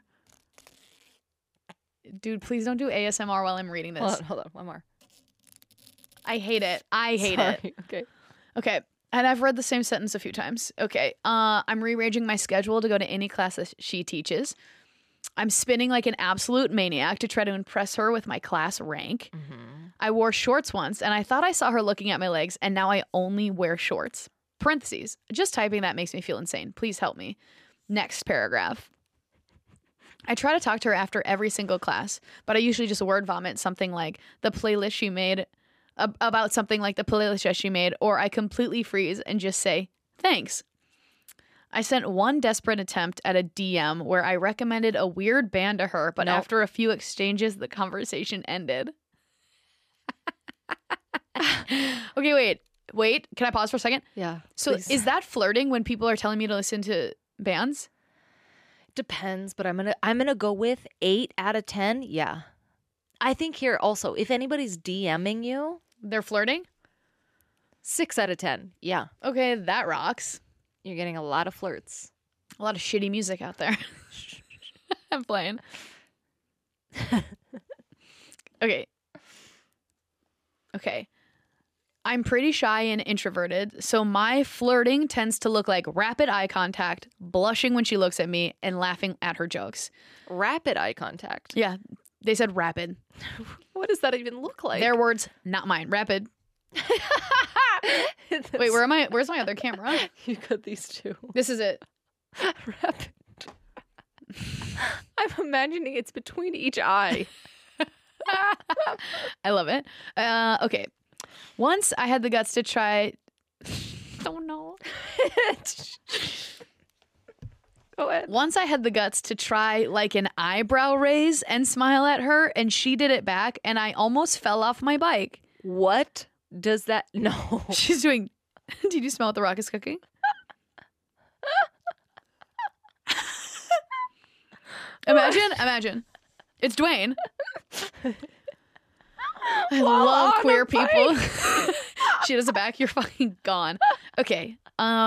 Dude, please don't do ASMR while I'm reading this. Hold on. One more. I hate it. I hate it. Sorry. Okay. Okay. And I've read the same sentence a few times. Okay. I'm rearranging my schedule to go to any class that she teaches. I'm spinning like an absolute maniac to try to impress her with my class rank. I wore shorts once and I thought I saw her looking at my legs, and now I only wear shorts. Parentheses. Just typing that makes me feel insane. Please help me. Next paragraph. I try to talk to her after every single class, but I usually just word vomit something like the playlist she made about something like the playlist she made, or I completely freeze and just say, thanks. I sent one desperate attempt at a DM where I recommended a weird band to her, but after a few exchanges, the conversation ended. Okay, wait. Can I pause for a second? Yeah. So please. is that flirting when people are telling me to listen to bands? Depends, but I'm gonna go with 8 out of 10. Yeah. I think here also, if anybody's DMing you, They're flirting? 6 out of 10. Yeah. Okay, that rocks. You're getting a lot of flirts. A lot of shitty music out there. I'm playing. Okay. I'm pretty shy and introverted, so my flirting tends to look like rapid eye contact, blushing when she looks at me, and laughing at her jokes. Rapid eye contact. Yeah, they said rapid. What does that even look like? Their words, not mine. Rapid. Wait, where am I? Where's my other camera? You got these two. This is it. Rapid. I'm imagining it's between each eye. I love it. Okay. Once I had the guts to try. Oh no. Go ahead. Once I had the guts to try like an eyebrow raise and smile at her, and she did it back, and I almost fell off my bike. What does that? No. She's doing. Did you smell what The Rock is cooking? Imagine. It's Dwayne. I love queer people. She does it back. You're fucking gone. Okay.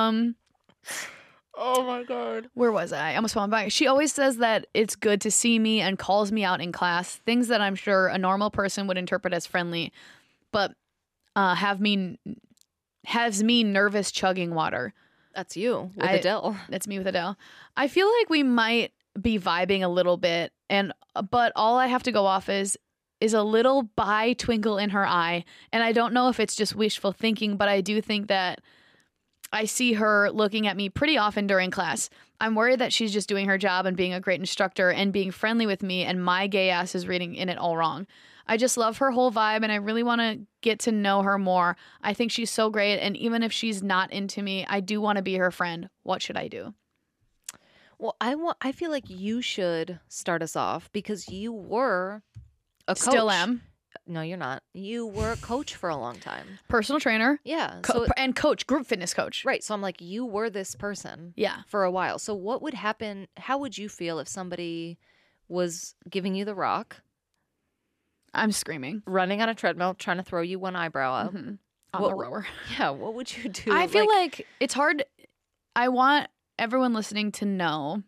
Oh my God. Where was I? I almost fell on my bike. She always says that it's good to see me and calls me out in class. Things that I'm sure a normal person would interpret as friendly, but has me nervous chugging water. That's you with Adele. That's me with Adele. I feel like we might be vibing a little bit, but all I have to go off is a little bi twinkle in her eye, and I don't know if it's just wishful thinking, but I do think that I see her looking at me pretty often during class. I'm worried that she's just doing her job and being a great instructor and being friendly with me, and my gay ass is reading in it all wrong. I just love her whole vibe, and I really want to get to know her more. I think she's so great, and even if she's not into me, I do want to be her friend. What should I do? Well, I feel like you should start us off because you were a coach. Still am. No, you're not. You were a coach for a long time. Personal trainer. Yeah. And coach, group fitness coach. Right. So I'm like, you were this person. Yeah. For a while. So what would happen? How would you feel if somebody was giving you the rock? I'm screaming. Running on a treadmill, trying to throw you one eyebrow up. Mm-hmm. On the rower. Yeah. What would you do? I feel like it's hard. I want everyone listening to know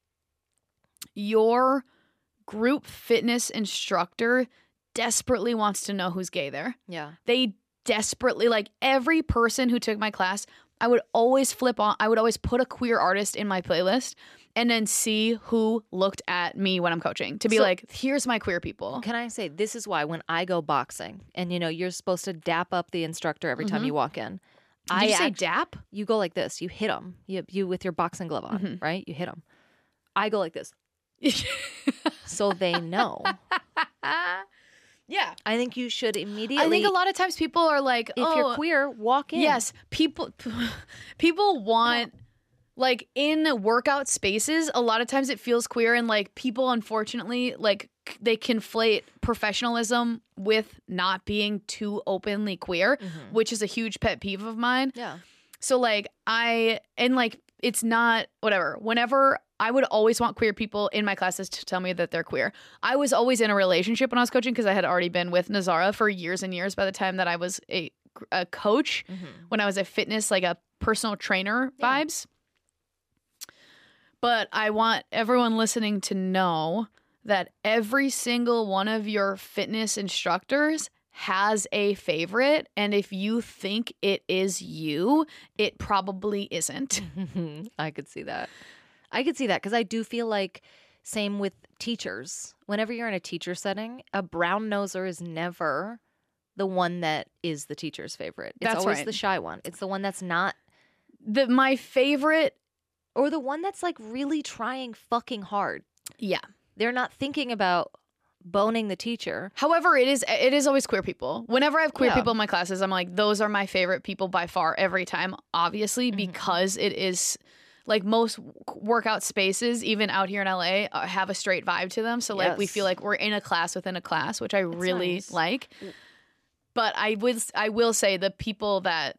your group fitness instructor desperately wants to know who's gay there. Yeah. They desperately, like every person who took my class, I would always put a queer artist in my playlist and then see who looked at me when I'm coaching to be like, here's my queer people. Can I say, this is why when I go boxing and, you're supposed to dap up the instructor every time you walk in. Did you say dap? You go like this. You hit them. You with your boxing glove on, right? You hit them. I go like this. So they know. Yeah. I think you should immediately. I think a lot of times people are like, if you're queer, walk in. Yes. People want, like, in workout spaces, a lot of times it feels queer, and like people, unfortunately, like they conflate professionalism with not being too openly queer, which is a huge pet peeve of mine. Yeah. So like it's not whatever. Whenever I would always want queer people in my classes to tell me that they're queer. I was always in a relationship when I was coaching because I had already been with Nazara for years and years by the time that I was a coach, when I was a fitness, like a personal trainer vibes. But I want everyone listening to know that every single one of your fitness instructors has a favorite, and if you think it is you, it probably isn't. I could see that. Because I do feel like same with teachers. Whenever you're in a teacher setting, a brown noser is never the one that is the teacher's favorite. It's That's always right. the shy one. It's the one that's not. My favorite. Or the one that's like really trying fucking hard. Yeah. They're not thinking about boning the teacher. However, it is always queer people. Whenever I have queer people in my classes, I'm like, those are my favorite people by far every time, obviously, because it is like most workout spaces, even out here in LA, have a straight vibe to them. So like we feel like we're in a class within a class, which I really like. But I will say the people that,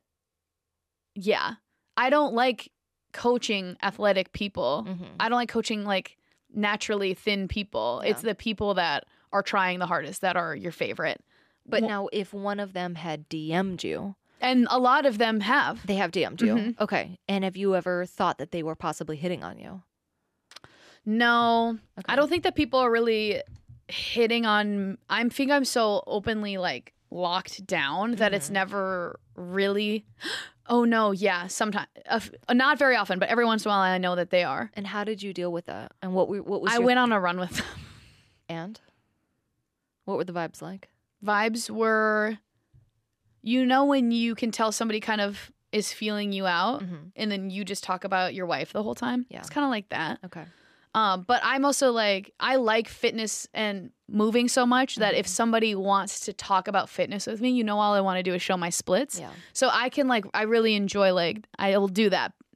I don't like coaching athletic people. I don't like coaching like naturally thin people. It's the people that are trying the hardest that are your favorite. But now if one of them had DM'd you. And a lot of them have. They have DM'd you. Okay. And have you ever thought that they were possibly hitting on you? No. Okay. I don't think that people are really hitting on. I think I'm so openly like locked down that it's never really. Oh no, yeah, sometimes, not very often, but every once in a while I know that they are. And how did you deal with that? And what was? I went on a run with them. And what were the vibes like? Vibes were, when you can tell somebody kind of is feeling you out, and then you just talk about your wife the whole time. Yeah, it's kind of like that. Okay. But I'm also like, I like fitness and moving so much that if somebody wants to talk about fitness with me, all I want to do is show my splits. Yeah. So I can I really enjoy, I will do that.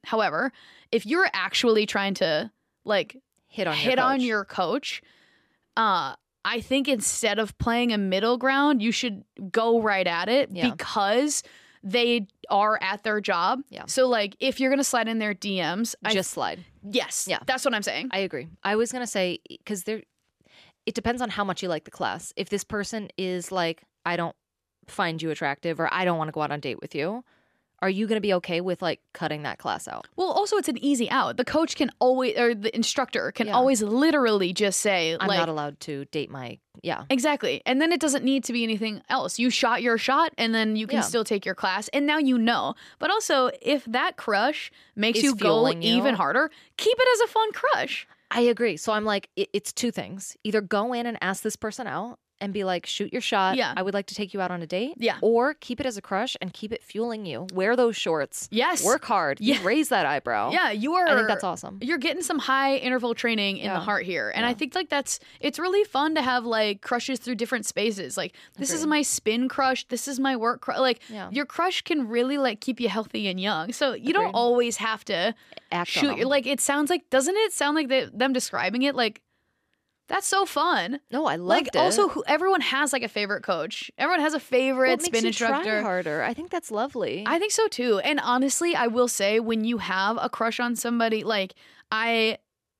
However, if you're actually trying to like Hit on your coach, I think instead of playing a middle ground, you should go right at it because they are at their job. Yeah. So like if you're going to slide in their DMs, Just slide. Yes. Yeah. That's what I'm saying. I agree. I was going to say, because it depends on how much you like the class. If this person is like, I don't find you attractive or I don't want to go out on a date with you, are you going to be okay with like cutting that class out? Well, also it's an easy out. The coach can always, or the instructor can always literally just say, I'm like, not allowed to date my, Exactly. And then it doesn't need to be anything else. You shot your shot and then you can still take your class. And now you know. But also, if that crush makes Is you go fueling you. even harder, keep it as a fun crush. I agree. So I'm like, it's two things. Either go in and ask this person out and be like, shoot your shot. Yeah. I would like to take you out on a date. Yeah. Or keep it as a crush and keep it fueling you. Wear those shorts. Yes. Work hard. Yeah. Raise that eyebrow. Yeah, you are. I think that's awesome. You're getting some high interval training in the heart here. And I think like it's really fun to have like crushes through different spaces. Like this is my spin crush. This is my work crush. Like your crush can really like keep you healthy and young. So you don't always have to Act on shoot. them. Like it sounds like, doesn't it sound like them describing it like, that's so fun. No, I loved like it. also everyone has like a favorite coach. Everyone has a favorite Well, it makes spin you instructor. try harder. I think that's lovely. I think so too. And honestly, I will say when you have a crush on somebody, like I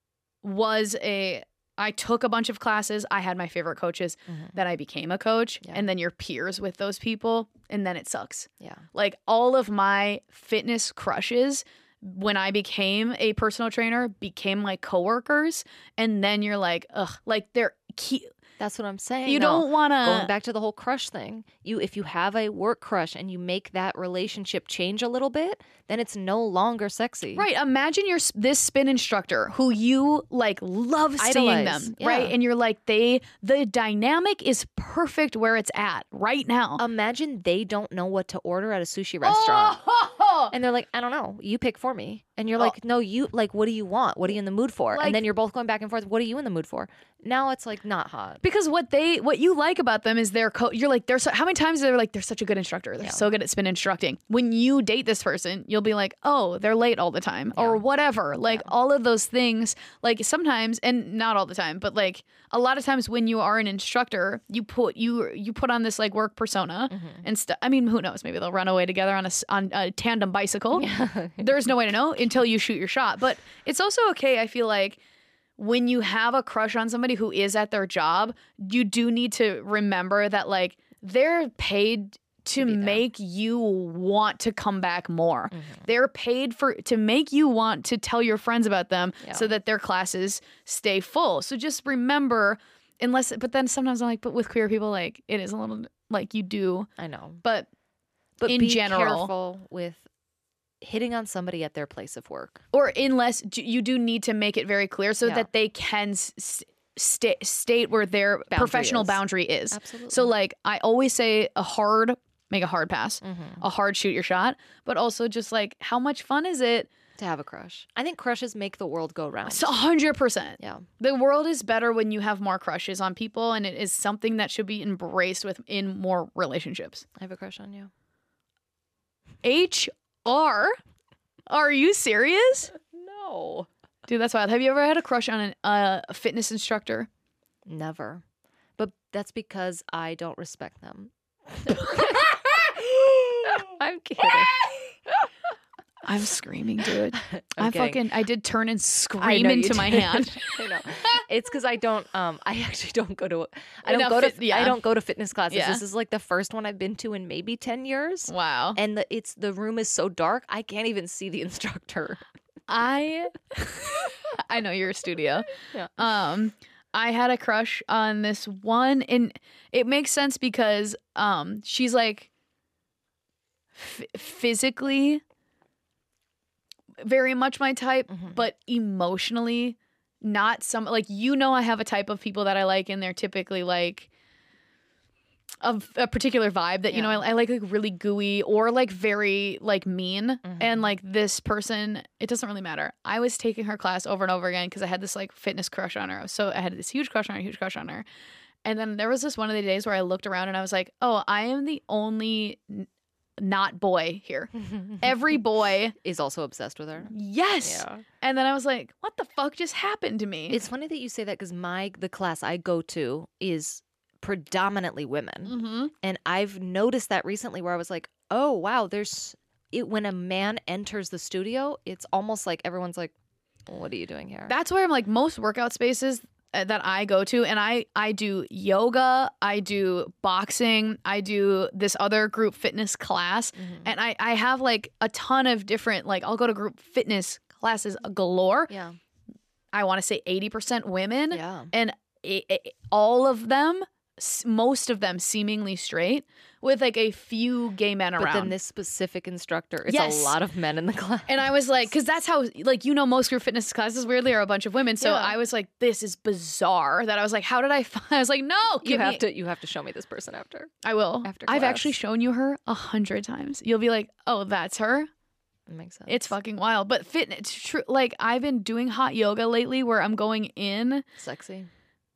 took a bunch of classes. I had my favorite coaches. Then I became a coach. Yeah. And then you're peers with those people. And then it sucks. Yeah. Like all of my fitness crushes when I became a personal trainer became my coworkers. And then you're like, ugh, like they're That's what I'm saying. You don't wanna- Going back to the whole crush thing. If you have a work crush and you make that relationship change a little bit, then it's no longer sexy. Right. Imagine this spin instructor who you like love seeing Idolize. them, Yeah. right? And you're like, the dynamic is perfect where it's at right now. Imagine they don't know what to order at a sushi restaurant. Oh! And they're like, I don't know. You pick for me. And you're like, no, you like, what do you want? What are you in the mood for? Like- and then you're both going back and forth. What are you in the mood for? Now it's like not hot. Because what you like about them is their you're like, how many times they're like, they're such a good instructor. They're so good at spin instructing. When you date this person, you'll be like, oh, they're late all the time or whatever. Like all of those things, like sometimes, and not all the time, but like a lot of times when you are an instructor, you put on this like work persona and stuff. I mean, who knows? Maybe they'll run away together on a tandem bicycle. There's no way to know until you shoot your shot. But it's also okay, I feel like, when you have a crush on somebody who is at their job, you do need to remember that like they're paid to make you want to come back more. They're paid to make you want to tell your friends about them so that their classes stay full. So just remember, but then sometimes I'm like, but with queer people, like it is a little like you do. I know. But in be general, careful with hitting on somebody at their place of work. or unless you do need to make it very clear so that they can state where their professional is. boundary is. Absolutely. So like I always say make a hard pass, a hard shoot your shot, but also just like how much fun is it To have a crush. I think crushes make the world go round. It's 100%. Yeah. The world is better when you have more crushes on people, and it is something that should be embraced in more relationships. I have a crush on you. HR? Are you serious? No. Dude, that's wild. Have you ever had a crush on a fitness instructor? Never. But that's because I don't respect them. I'm kidding. I'm screaming, dude. I'm kidding. I did turn and I scream know you into my did. hand. I know. It's because I don't. I actually don't go to. I Enough I don't go to fitness classes. Yeah. This is like the first one I've been to in maybe 10 years. Wow. And the room is so dark I can't even see the instructor. I know you're a studio. Yeah. I had a crush on this one, and it makes sense because she's like physically very much my type, but emotionally not some, like, I have a type of people that I like, and they're typically like of a particular vibe that, I like really gooey or like very like mean. And like this person, it doesn't really matter. I was taking her class over and over again because I had this like fitness crush on her. So I had this huge crush on her. And then there was this one of the days where I looked around and I was like, oh, I am the only not boy here. Every boy is also obsessed with her. Yes. Yeah. And then I was like, what the fuck just happened to me? It's funny that you say that because the class I go to is predominantly women. And I've noticed that recently where I was like, oh, wow, when a man enters the studio, it's almost like everyone's like, what are you doing here? That's where I'm like, most workout spaces that I go to, and I do yoga, I do boxing, I do this other group fitness class, and I have like a ton of different, like I'll go to group fitness classes galore. Yeah. I want to say 80% women. Yeah. And all of them, most of them seemingly straight, with like a few gay men around. But then this specific instructor, it's Yes. a lot of men in the class. And I was like, because that's how, like, most group fitness classes weirdly are a bunch of women. So Yeah. I was like, this is bizarre. That I was like, how did I was like, no, you have to show me this person after. I will. after I've class. actually shown you her 100 times. You'll be like, oh, that's her. It makes sense. It's fucking wild. But fitness, true. Like, I've been doing hot yoga lately where I'm going in. sexy.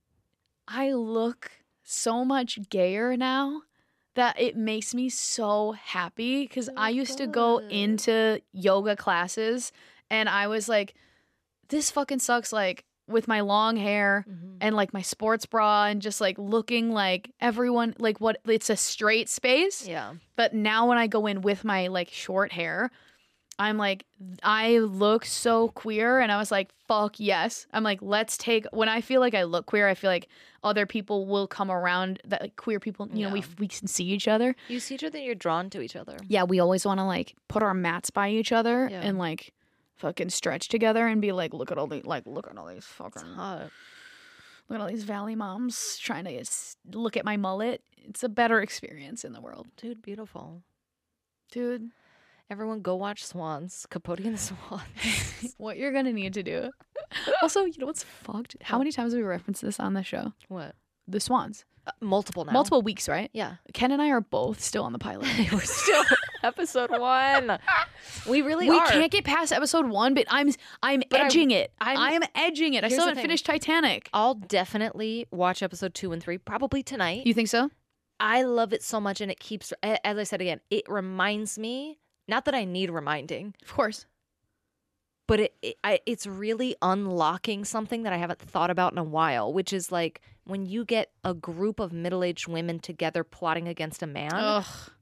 I look so much gayer now that it makes me so happy because I used to go into yoga classes and I was like, this fucking sucks, like with my long hair and like my sports bra and just like looking like everyone, like what, it's a straight space. Yeah. But now when I go in with my like short hair, I'm like, I look so queer. And I was like, fuck yes. I'm like, when I feel like I look queer, I feel like other people will come around that like queer people, you know, we can see each other. You see each other, you're drawn to each other. Yeah, we always want to like put our mats by each other and like fucking stretch together and be like, look at all these fucking, Hot. look at all these Valley moms trying to look at my mullet. It's a better experience in the world. Dude, beautiful. Dude. Everyone go watch Swans. Capote and the Swans. What you're gonna need to do. Also, you know what's fucked? How many times have we referenced this on the show? What? The Swans. Multiple now. Multiple weeks, right? Yeah. Ken and I are both still on the pilot. We're still episode 1. We really We are. can't get past episode 1, but I'm edging it. I'm edging it. I Here's still the haven't thing. finished Titanic. I'll definitely watch episode 2 and 3 probably tonight. You think so? I love it so much, and it keeps, as I said again, it reminds me, not that I need reminding, Of course. but it's really unlocking something that I haven't thought about in a while, which is like when you get a group of middle-aged women together plotting against a man. Ugh.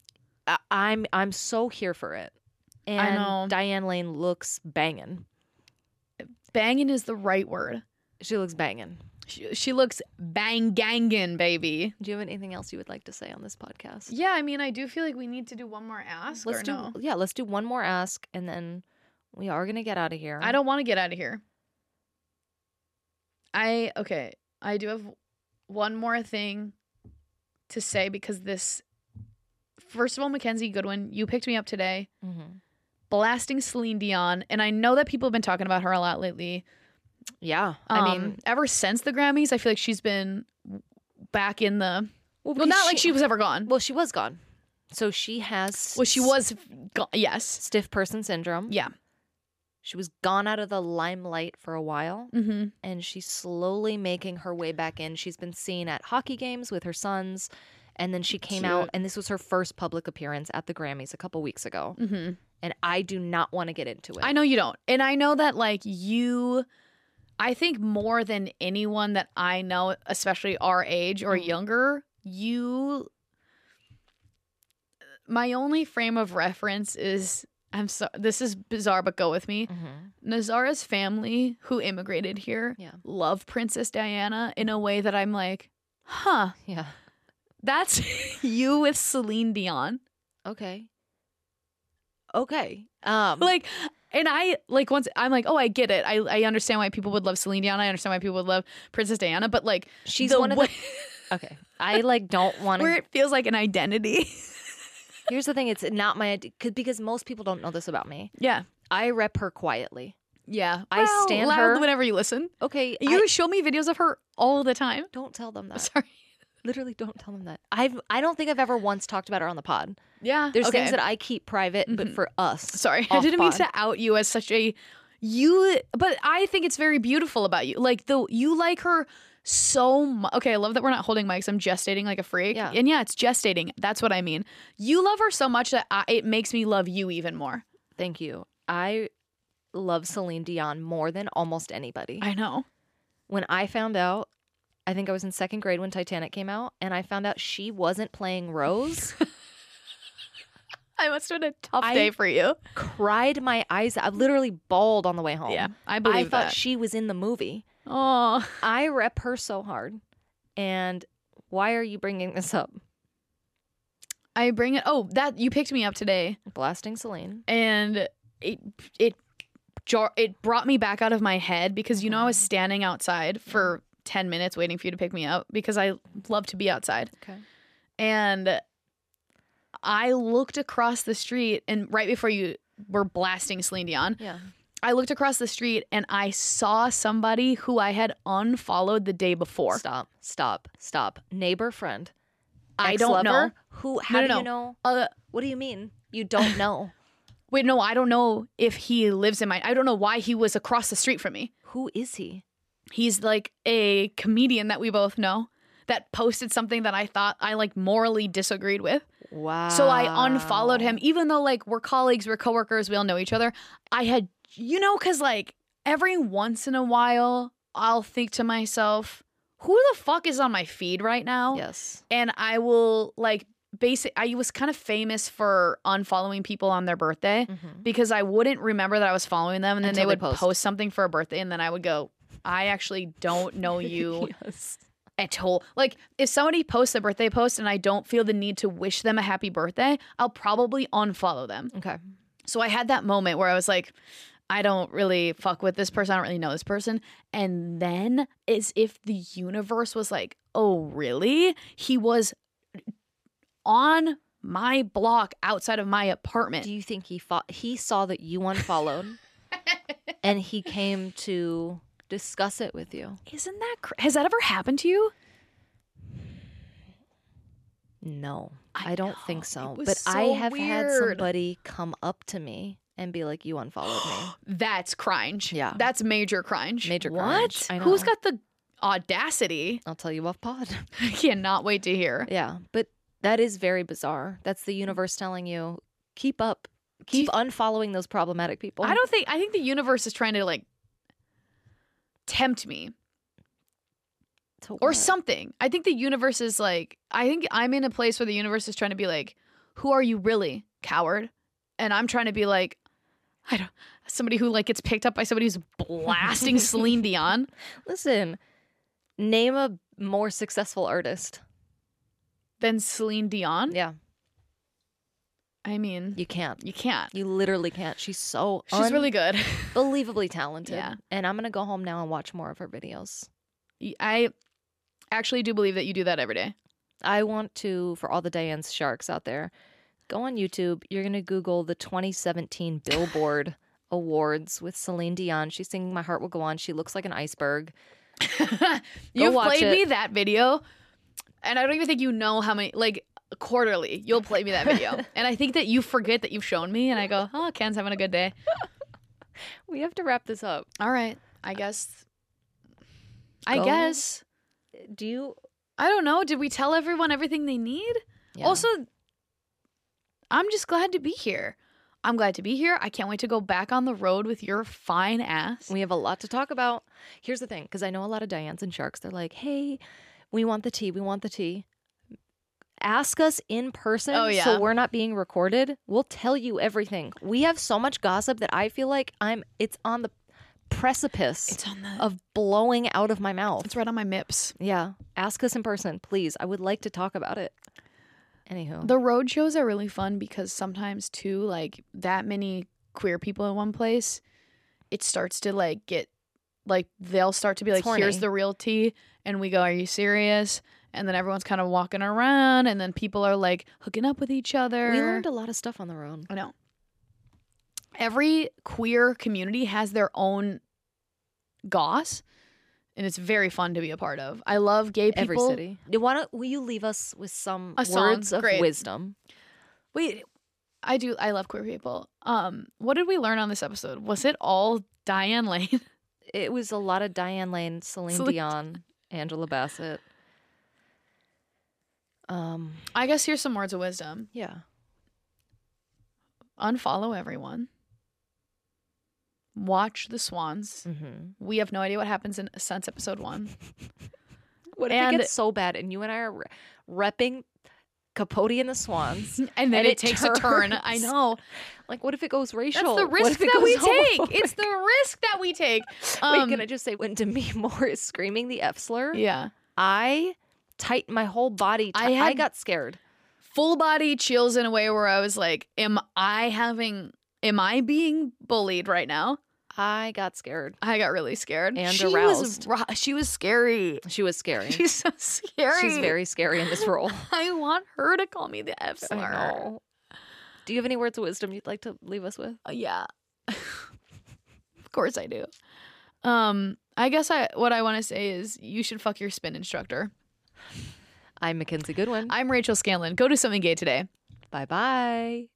I'm so here for it. And I know. Diane Lane looks banging. Banging is the right word. She looks banging. She looks bang-gangin', baby. Do you have anything else you would like to say on this podcast? Yeah, I mean, I do feel like we need to do one more ask. Let's do one more ask, and then we are gonna get out of here. I don't want to get out of here. I do have one more thing to say because this. First of all, Mackenzie Goodwin, you picked me up today, blasting Celine Dion, and I know that people have been talking about her a lot lately. Yeah, I mean, ever since the Grammys, I feel like she's been back in the. Well, because not like she was ever gone. Well, she was gone. So she has. Well, she was. Yes. Stiff person syndrome. Yeah. She was gone out of the limelight for a while, and she's slowly making her way back in. She's been seen at hockey games with her sons, and then she came out, and this was her first public appearance at the Grammys a couple weeks ago. And I do not want to get into it. I know you don't. And I know that, like, I think more than anyone that I know, especially our age or younger, my only frame of reference is, this is bizarre, but go with me. Nazara's family, who immigrated here, love Princess Diana in a way that I'm like, huh. Yeah. That's you with Celine Dion. Okay. Like, and I, like, once I'm like, oh, I get it. I understand why people would love Celine Dion. I understand why people would love Princess Diana, but like, she's one of the. Okay. I like don't want to. where it feels like an identity. Here's the thing. It's not my because most people don't know this about me. Yeah. I rep her quietly. Yeah. I stand loud her- whenever you listen. Okay. You show me videos of her all the time. don't tell them that. Sorry. Literally don't tell them that. I don't think I've ever once talked about her on the pod. Yeah. There's okay. things that I keep private, but for us. Sorry. I off didn't mean pod. to out you as such a but I think it's very beautiful about you. Like you like her so much. Okay, I love that we're not holding mics. I'm gestating like a freak. Yeah. And yeah, it's gestating. That's what I mean. You love her so much that it makes me love you even more. Thank you. I love Celine Dion more than almost anybody. I know. When I found out, I think I was in second grade when Titanic came out, and I found out she wasn't playing Rose. I must have been a tough day for you. Cried my eyes out. I literally bawled on the way home. Yeah, I believe thought that. she was in the movie. Oh, I rep her so hard. And why are you bringing this up? I bring it. Oh, that you picked me up today, Blasting Celine. and it brought me back out of my head because I was standing outside for 10 minutes waiting for you to pick me up because I love to be outside. Okay. And I looked across the street, and right before you were blasting Celine Dion, Yeah. I looked across the street and I saw somebody who I had unfollowed the day before. Stop. Neighbor, friend. I don't know. Who? How do No. you know? What do you mean? You don't know. Wait, no, I don't know if he lives in I don't know why he was across the street from me. Who is he? He's like a comedian that we both know that posted something that I thought I like morally disagreed with. Wow. So I unfollowed him, even though like we're colleagues, we're coworkers, we all know each other. I had, because like every once in a while I'll think to myself, who the fuck is on my feed right now? Yes. And I will like I was kind of famous for unfollowing people on their birthday because I wouldn't remember that I was following them, and then Until they would they post. post something for a birthday, and then I would go, I actually don't know you Yes. at all. Like if somebody posts a birthday post and I don't feel the need to wish them a happy birthday, I'll probably unfollow them. Okay. So I had that moment where I was like, I don't really fuck with this person. I don't really know this person. And then as if the universe was like, oh, really? He was on my block outside of my apartment. Do you think he saw that you unfollowed and he came to discuss it with you? Isn't that has that ever happened to you? No, I don't think so. It was But I so have had weird. somebody come up to me and be like, you unfollowed me. That's cringe. Yeah. That's major cringe. Major what? cringe. I know. Who's got the audacity? I'll tell you off pod. I cannot wait to hear. Yeah, but that is very bizarre. That's the universe telling you, keep up. Keep unfollowing those problematic people. I think the universe is trying to like tempt me To or what? something. I think the universe is like, I think I'm in a place where the universe is trying to be like, who are you really, coward? And I'm trying to be like, I don't, somebody who like gets picked up by somebody who's blasting Celine Dion. Listen, name a more successful artist. Then Celine Dion. Yeah, I mean, you can't. you can't. You literally can't. She's so She's really good. unbelievably talented. Yeah. And I'm going to go home now and watch more of her videos. I actually do believe that you do that every day. I want to, for all the Diane's sharks out there, go on YouTube. You're going to Google the 2017 Billboard Awards with Celine Dion. She's singing My Heart Will Go On. She looks like an iceberg. You've watch played it. me that video, and I don't even think you know how many, like, quarterly, you'll play me that video. And I think that you forget that you've shown me, and I go, oh, Ken's having a good day. We have to wrap this up. All right, I guess. Go. Do you? I don't know. Did we tell everyone everything they need? Yeah. Also, I'm just glad to be here. I'm glad to be here. I can't wait to go back on the road with your fine ass. We have a lot to talk about. Here's the thing, because I know a lot of Dianes and sharks. They're like, hey, we want the tea. We want the tea. Ask us in person Oh, yeah. so we're not being recorded. We'll tell you everything. We have so much gossip that I feel like it's on the precipice It's on the. of blowing out of my mouth. It's right on my mips. Yeah. Ask us in person, please. I would like to talk about it. Anywho. The road shows are really fun because sometimes too, like that many queer people in one place, it starts to like get like they'll start to be like, It's horny. here's the real tea, and we go, are you serious? And then everyone's kind of walking around, and then people are like hooking up with each other. We learned a lot of stuff on the road. I know. Every queer community has their own goss, and it's very fun to be a part of. I love gay people. Every city. Will you leave us with some A song. words of Great. wisdom? Wait, I love queer people. What did we learn on this episode? Was it all Diane Lane? It was a lot of Diane Lane, Celine Celine- Dion, Angela Bassett. I guess here's some words of wisdom. Yeah. Unfollow everyone. Watch the swans. We have no idea what happens since episode 1. What if it gets so bad and you and I are repping Capote and the Swans, and then it takes a turn? I know. Like, what if it goes racial? That's the risk that we take. It's the risk that we take. Wait, can I just say, when Demi Moore is screaming the F slur, yeah, I tightened my whole body. I got scared. Full body chills in a way where I was like, am I being bullied right now? I got scared. I got really scared. And aroused. She was scary. She was scary. She's so scary. She's very scary in this role. I want her to call me the F slur. I know. Do you have any words of wisdom you'd like to leave us with? Yeah. Of course I do. I guess what I want to say is you should fuck your spin instructor. I'm Mackenzie Goodwin. I'm Rachel Scanlon. Go do something gay today. Bye-bye.